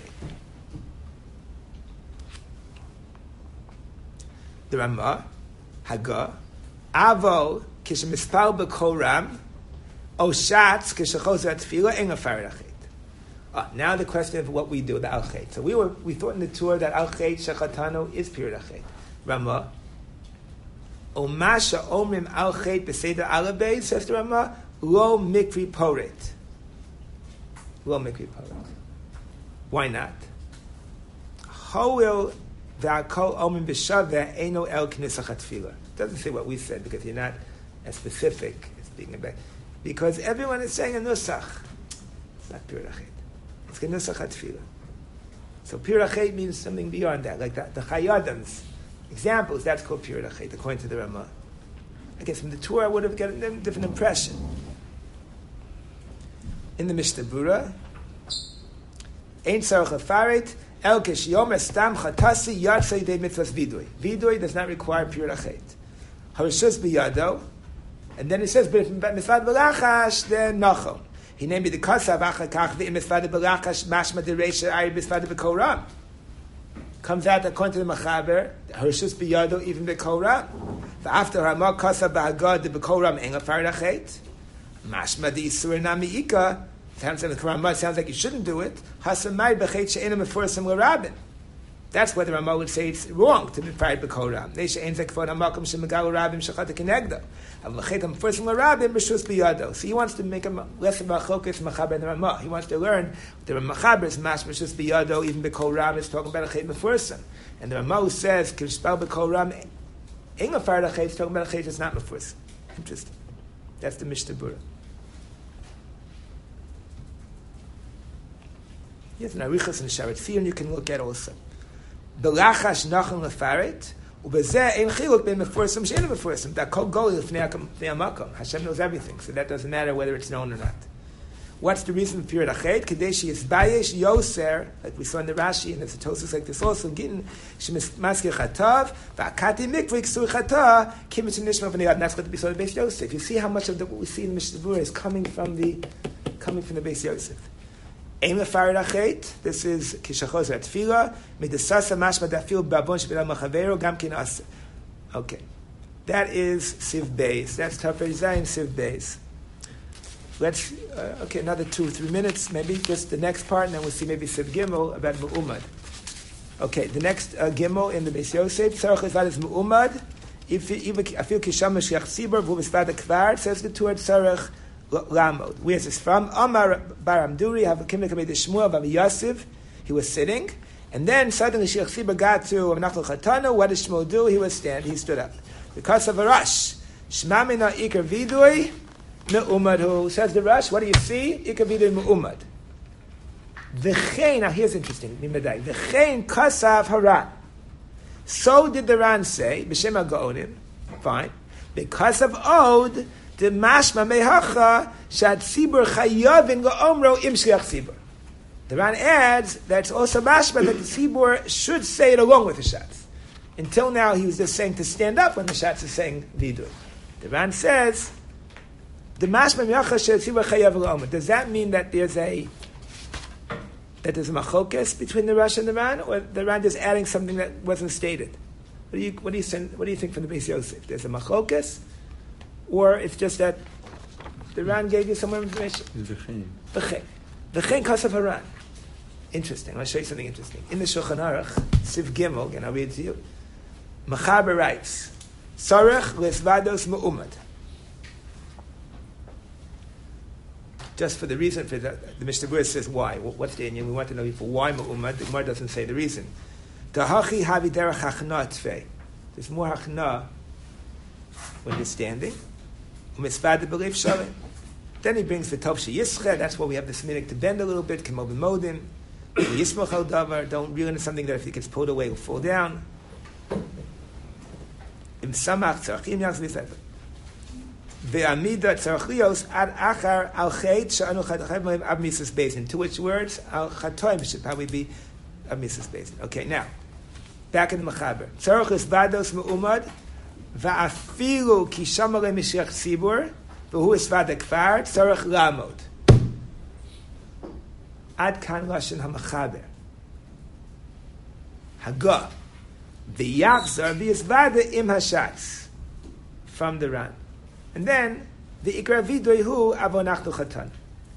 The Ramah, Haggah, Avo, Kishemispal B'Koram, Oshatz, Kishechozer Tefillah, Ein L'Farid Achet. Ah, now the question of what we do with the Al-Chet. So we were we thought in the tour that Al-Chet Shechatano is period Achet. Ramah, Omasha Omrim Al-Chet B'Seder Alabei, says the Ramah, Lo Mikri Poret. Lo Mikri Poret. Why not? Hoil V'Akol Omrim B'Shaveh Eino El Knesach HaTfilah. Doesn't say what we said because you're not as specific as being about. Because everyone is saying a Nusach. It's not Pir Achet. It's a Nusach HaTfilah. So Pir Achet means something beyond that, like that, the Chayadams. Examples, that's called Pir Achet, according to the Ramah. I guess from the tour I would have gotten a different impression. In the Mishnah Berurah, Ein Sarach L'Farid, El Kishiyom Estam Chatasi Yatzei De Mitzvahs Vidui. Vidui does not require Pir Achet. Harishus B'Yado, and then it says, but if Misvad B'Lachash, then Nachon. He named it the Kasav Achakach V'im Misvad B'Lachash Mashma Dereisha Ari Misvad B'Koram. Comes out according to the Machaber, Harishus B'Yado even B'Koram. After Ramah Kasav B'Hagad the B'Koram Enga Farid Achet. Mashma the Isur Nami'ika. Sounds like the Ramah sounds like you shouldn't do it. Hasamai B'Chet She'ena Mefursam L'Rabin. That's why the Ramah would say it's wrong to be Farid B'Koram. Neisha Ein Zekfon Hamakom Shemagalu Rabim Shachat Kenegda. Avlachet Mefursam L'Rabin B'Shus B'Yado. So he wants to make him less of a Chokes Machaber and the Ramah. He wants to learn the Machaber is Mash B'Shus B'Yado, even B'Koram is talking about Achet Mefursam. And the Ramah says Kishpal B'Koram Enga Farid Achet is talking about Achet is not Mefursam. Interesting. That's the Mishnah Berurah. He has an arichas and a sharet fear, and you can look at also. Belachash nachon lefaret, ubezeh ein chiluk ben meforsim she'ena meforsim. That kol goli l'fnei hamakom. Hashem knows everything, so that doesn't matter whether it's known or not. What's the reason for it? Achet kadeshi yisbayesh yoser, like we saw in the Rashi, and there's a Tosfos like this also. Gittin shemaskir chatav va'akati mikvei ksur chata kimitz nishma v'nei. And that's what we saw in the Beis Yosef. You see how much of the, what we see in the Mishnah Berurah is coming from the coming from the Beis Yosef. Ein lefared achet. This is kishachos atfila midasasa mashma dafil babon shebila machavero gam kin asa. Okay, that is Siv Beis. That's Tafel Zayin Siv Beis. Let's, uh, okay, another two, three minutes, maybe just the next part, and then we'll see maybe Siv Gimel about Mu'umad. Okay, the next uh, Gimel in the Beis Yosef, Tzarech Ezvad is Mu'umad, if Afil Kisham Mashiach Tzibur, V'u Misvad HaKvar, says the Torah Tzarech Lamod. Where's this from? Amar Bar Amduri, Havakim Nekamei Shmuel, Bami Yosef, he was sitting, and then suddenly Mashiach Tzibur got to Nachal Chatana. What did Shmuel do? He was standing, he stood up. Because of a rush, Shema Mina Iker Vidui, Me'umad who says the Rush, what do you see? Ikavidu Me'umad. V'chein, now here's interesting, V'chein kasav haran. So did the Ran say, B'shem HaGaonim, fine, because of Od, the mashma mehacha, shad tzibur chayavin ga'omro im shliach tzibur. The Ran adds, that's also mashma that the tzibur should say it along with the shatz. Until now, he was just saying to stand up when the shatz is saying vidui. The Ran says, the mashma mehacha shad tzibur chayav ga'omro. Does that mean that there's a that there's a machokes between the Rush and the Ran, or the Ran is adding something that wasn't stated? What do you what do you think, what do you think from the Beis Yosef? There's a machokes, or it's just that the Ran gave you some more information? V'chein. V'chein. V'chein kasav haran. Interesting. I'll show you something interesting. In the Shulchan Aruch, Siv Gimel, and I'll read it to you. Machaber writes, Sarech lesvados me'umad. Just for the reason for that, the Mishnah Berurah says why. What's the Indian? We want to know for why me'umad. The Gemara doesn't say the reason. Tahachi havi derech hachna tfei. There's more hachna when you're standing. U'mitzvad b'lev shalem. Then he brings the tov sheyischeh. That's why we have this minute to bend a little bit. Kemo b'modim. Yismach al davar. Don't reel into something that if it gets pulled away, will fall down. Im samach tzarachim yachz v'yislev. Ve'amida tzarachlios ad achar al chet she'anu chadachem ab misas basin. To which words? Al chatoim should probably be ab misas basin. Okay, now, back in the Mechaber. Tzarach is vados me'umad va'afilu ki shamale mishiach tzibur v'hu isvad ha'kvar tzarach lamod. Ad kan lashon ha'Mechaber. Haga v'yachzar v'yisvad im hashatz. From the Ran. And then, the ikra vidui hu avonachnu chatan.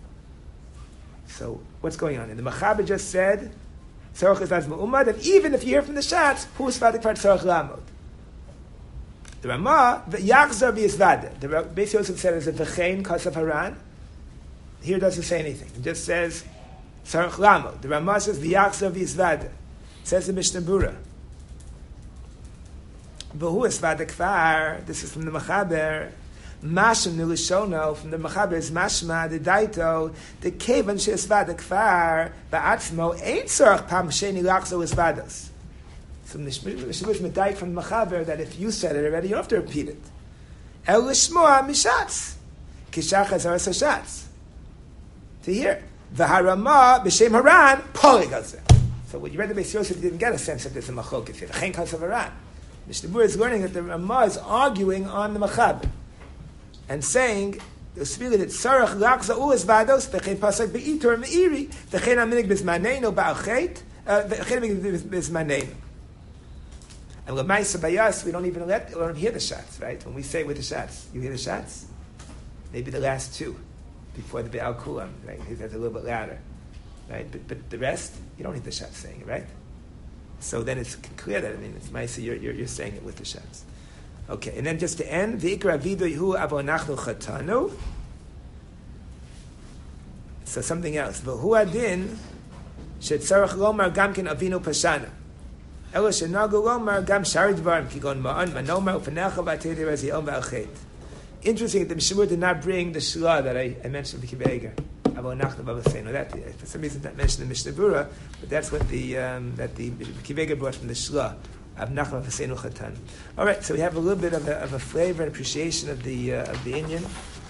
So, what's going on? And the Mechaber just said, tzarach is vaz me'umad, and even if you hear from the Shatz, hu isvad ha'kvar tzarach lamod. The Ramah, the yachzar v'yisvad. The Beis Yosef said as a v'chein kasav haran. Here doesn't say anything. It just says tzarach lamod. The Ramah says v'yachzar v'yisvad. It says in Mishnah Berurah. V'hu isvad ha'kvar. This is from the Mechaber. Mashim nilishono from the Mechaber is mashma the daito the kevan sheisvad ha'kvar ba'atzmo ain't tzarach pam sheni lachzo isvados. So the Mishnah medayik from the Mechaber that if you said it already, you don't have to repeat it. El lishmoa mishatz kishach azar sashatz to hear v'harama b'shem haran poligazeh. So when you read the Beis Yosef, you didn't get a sense that there's a machlokas here. The chen kasav haran. Mishnah Berurah is learning that the Ramah is arguing on the Mechaber and saying the spirit that sarach lachza u'es vados v'chein pasuk be'itor me'iri v'chein aminik b'zmaneinu ba'alchet v'chein aminik b'zmaneinu. And l'maisa bayas we don't even let we don't hear the shots, right? When we say with the shots, you hear the shots. Maybe the last two before the Be'al Kulam, right? That's a little bit louder, right? But but the rest you don't hear the shots saying it, right? So then it's clear that I mean it's maisa you're, you're you're saying it with the shots. Okay, and then just to end, v'ikra vidui hu avonachnu chatanu. So something else. V'hu adin shetzarach lomar gamkin avinu pashana. Elo shenagu lomar gam shari dvarim kigon ma'an manomar u'fanecha v'atei rezi om v'alchet. Interesting that the Mishnah did not bring the shla that I, I mentioned with Kiva Eger. Avo Nachla Bavasenu. That for some reason not mentioned in the Mishnah Berurah, but that's what the um, that the Kivega brought from the Shla. Av Nachla Bavasenu Chatan. All right, so we have a little bit of a, of a flavor and appreciation of the uh, of the Inyan.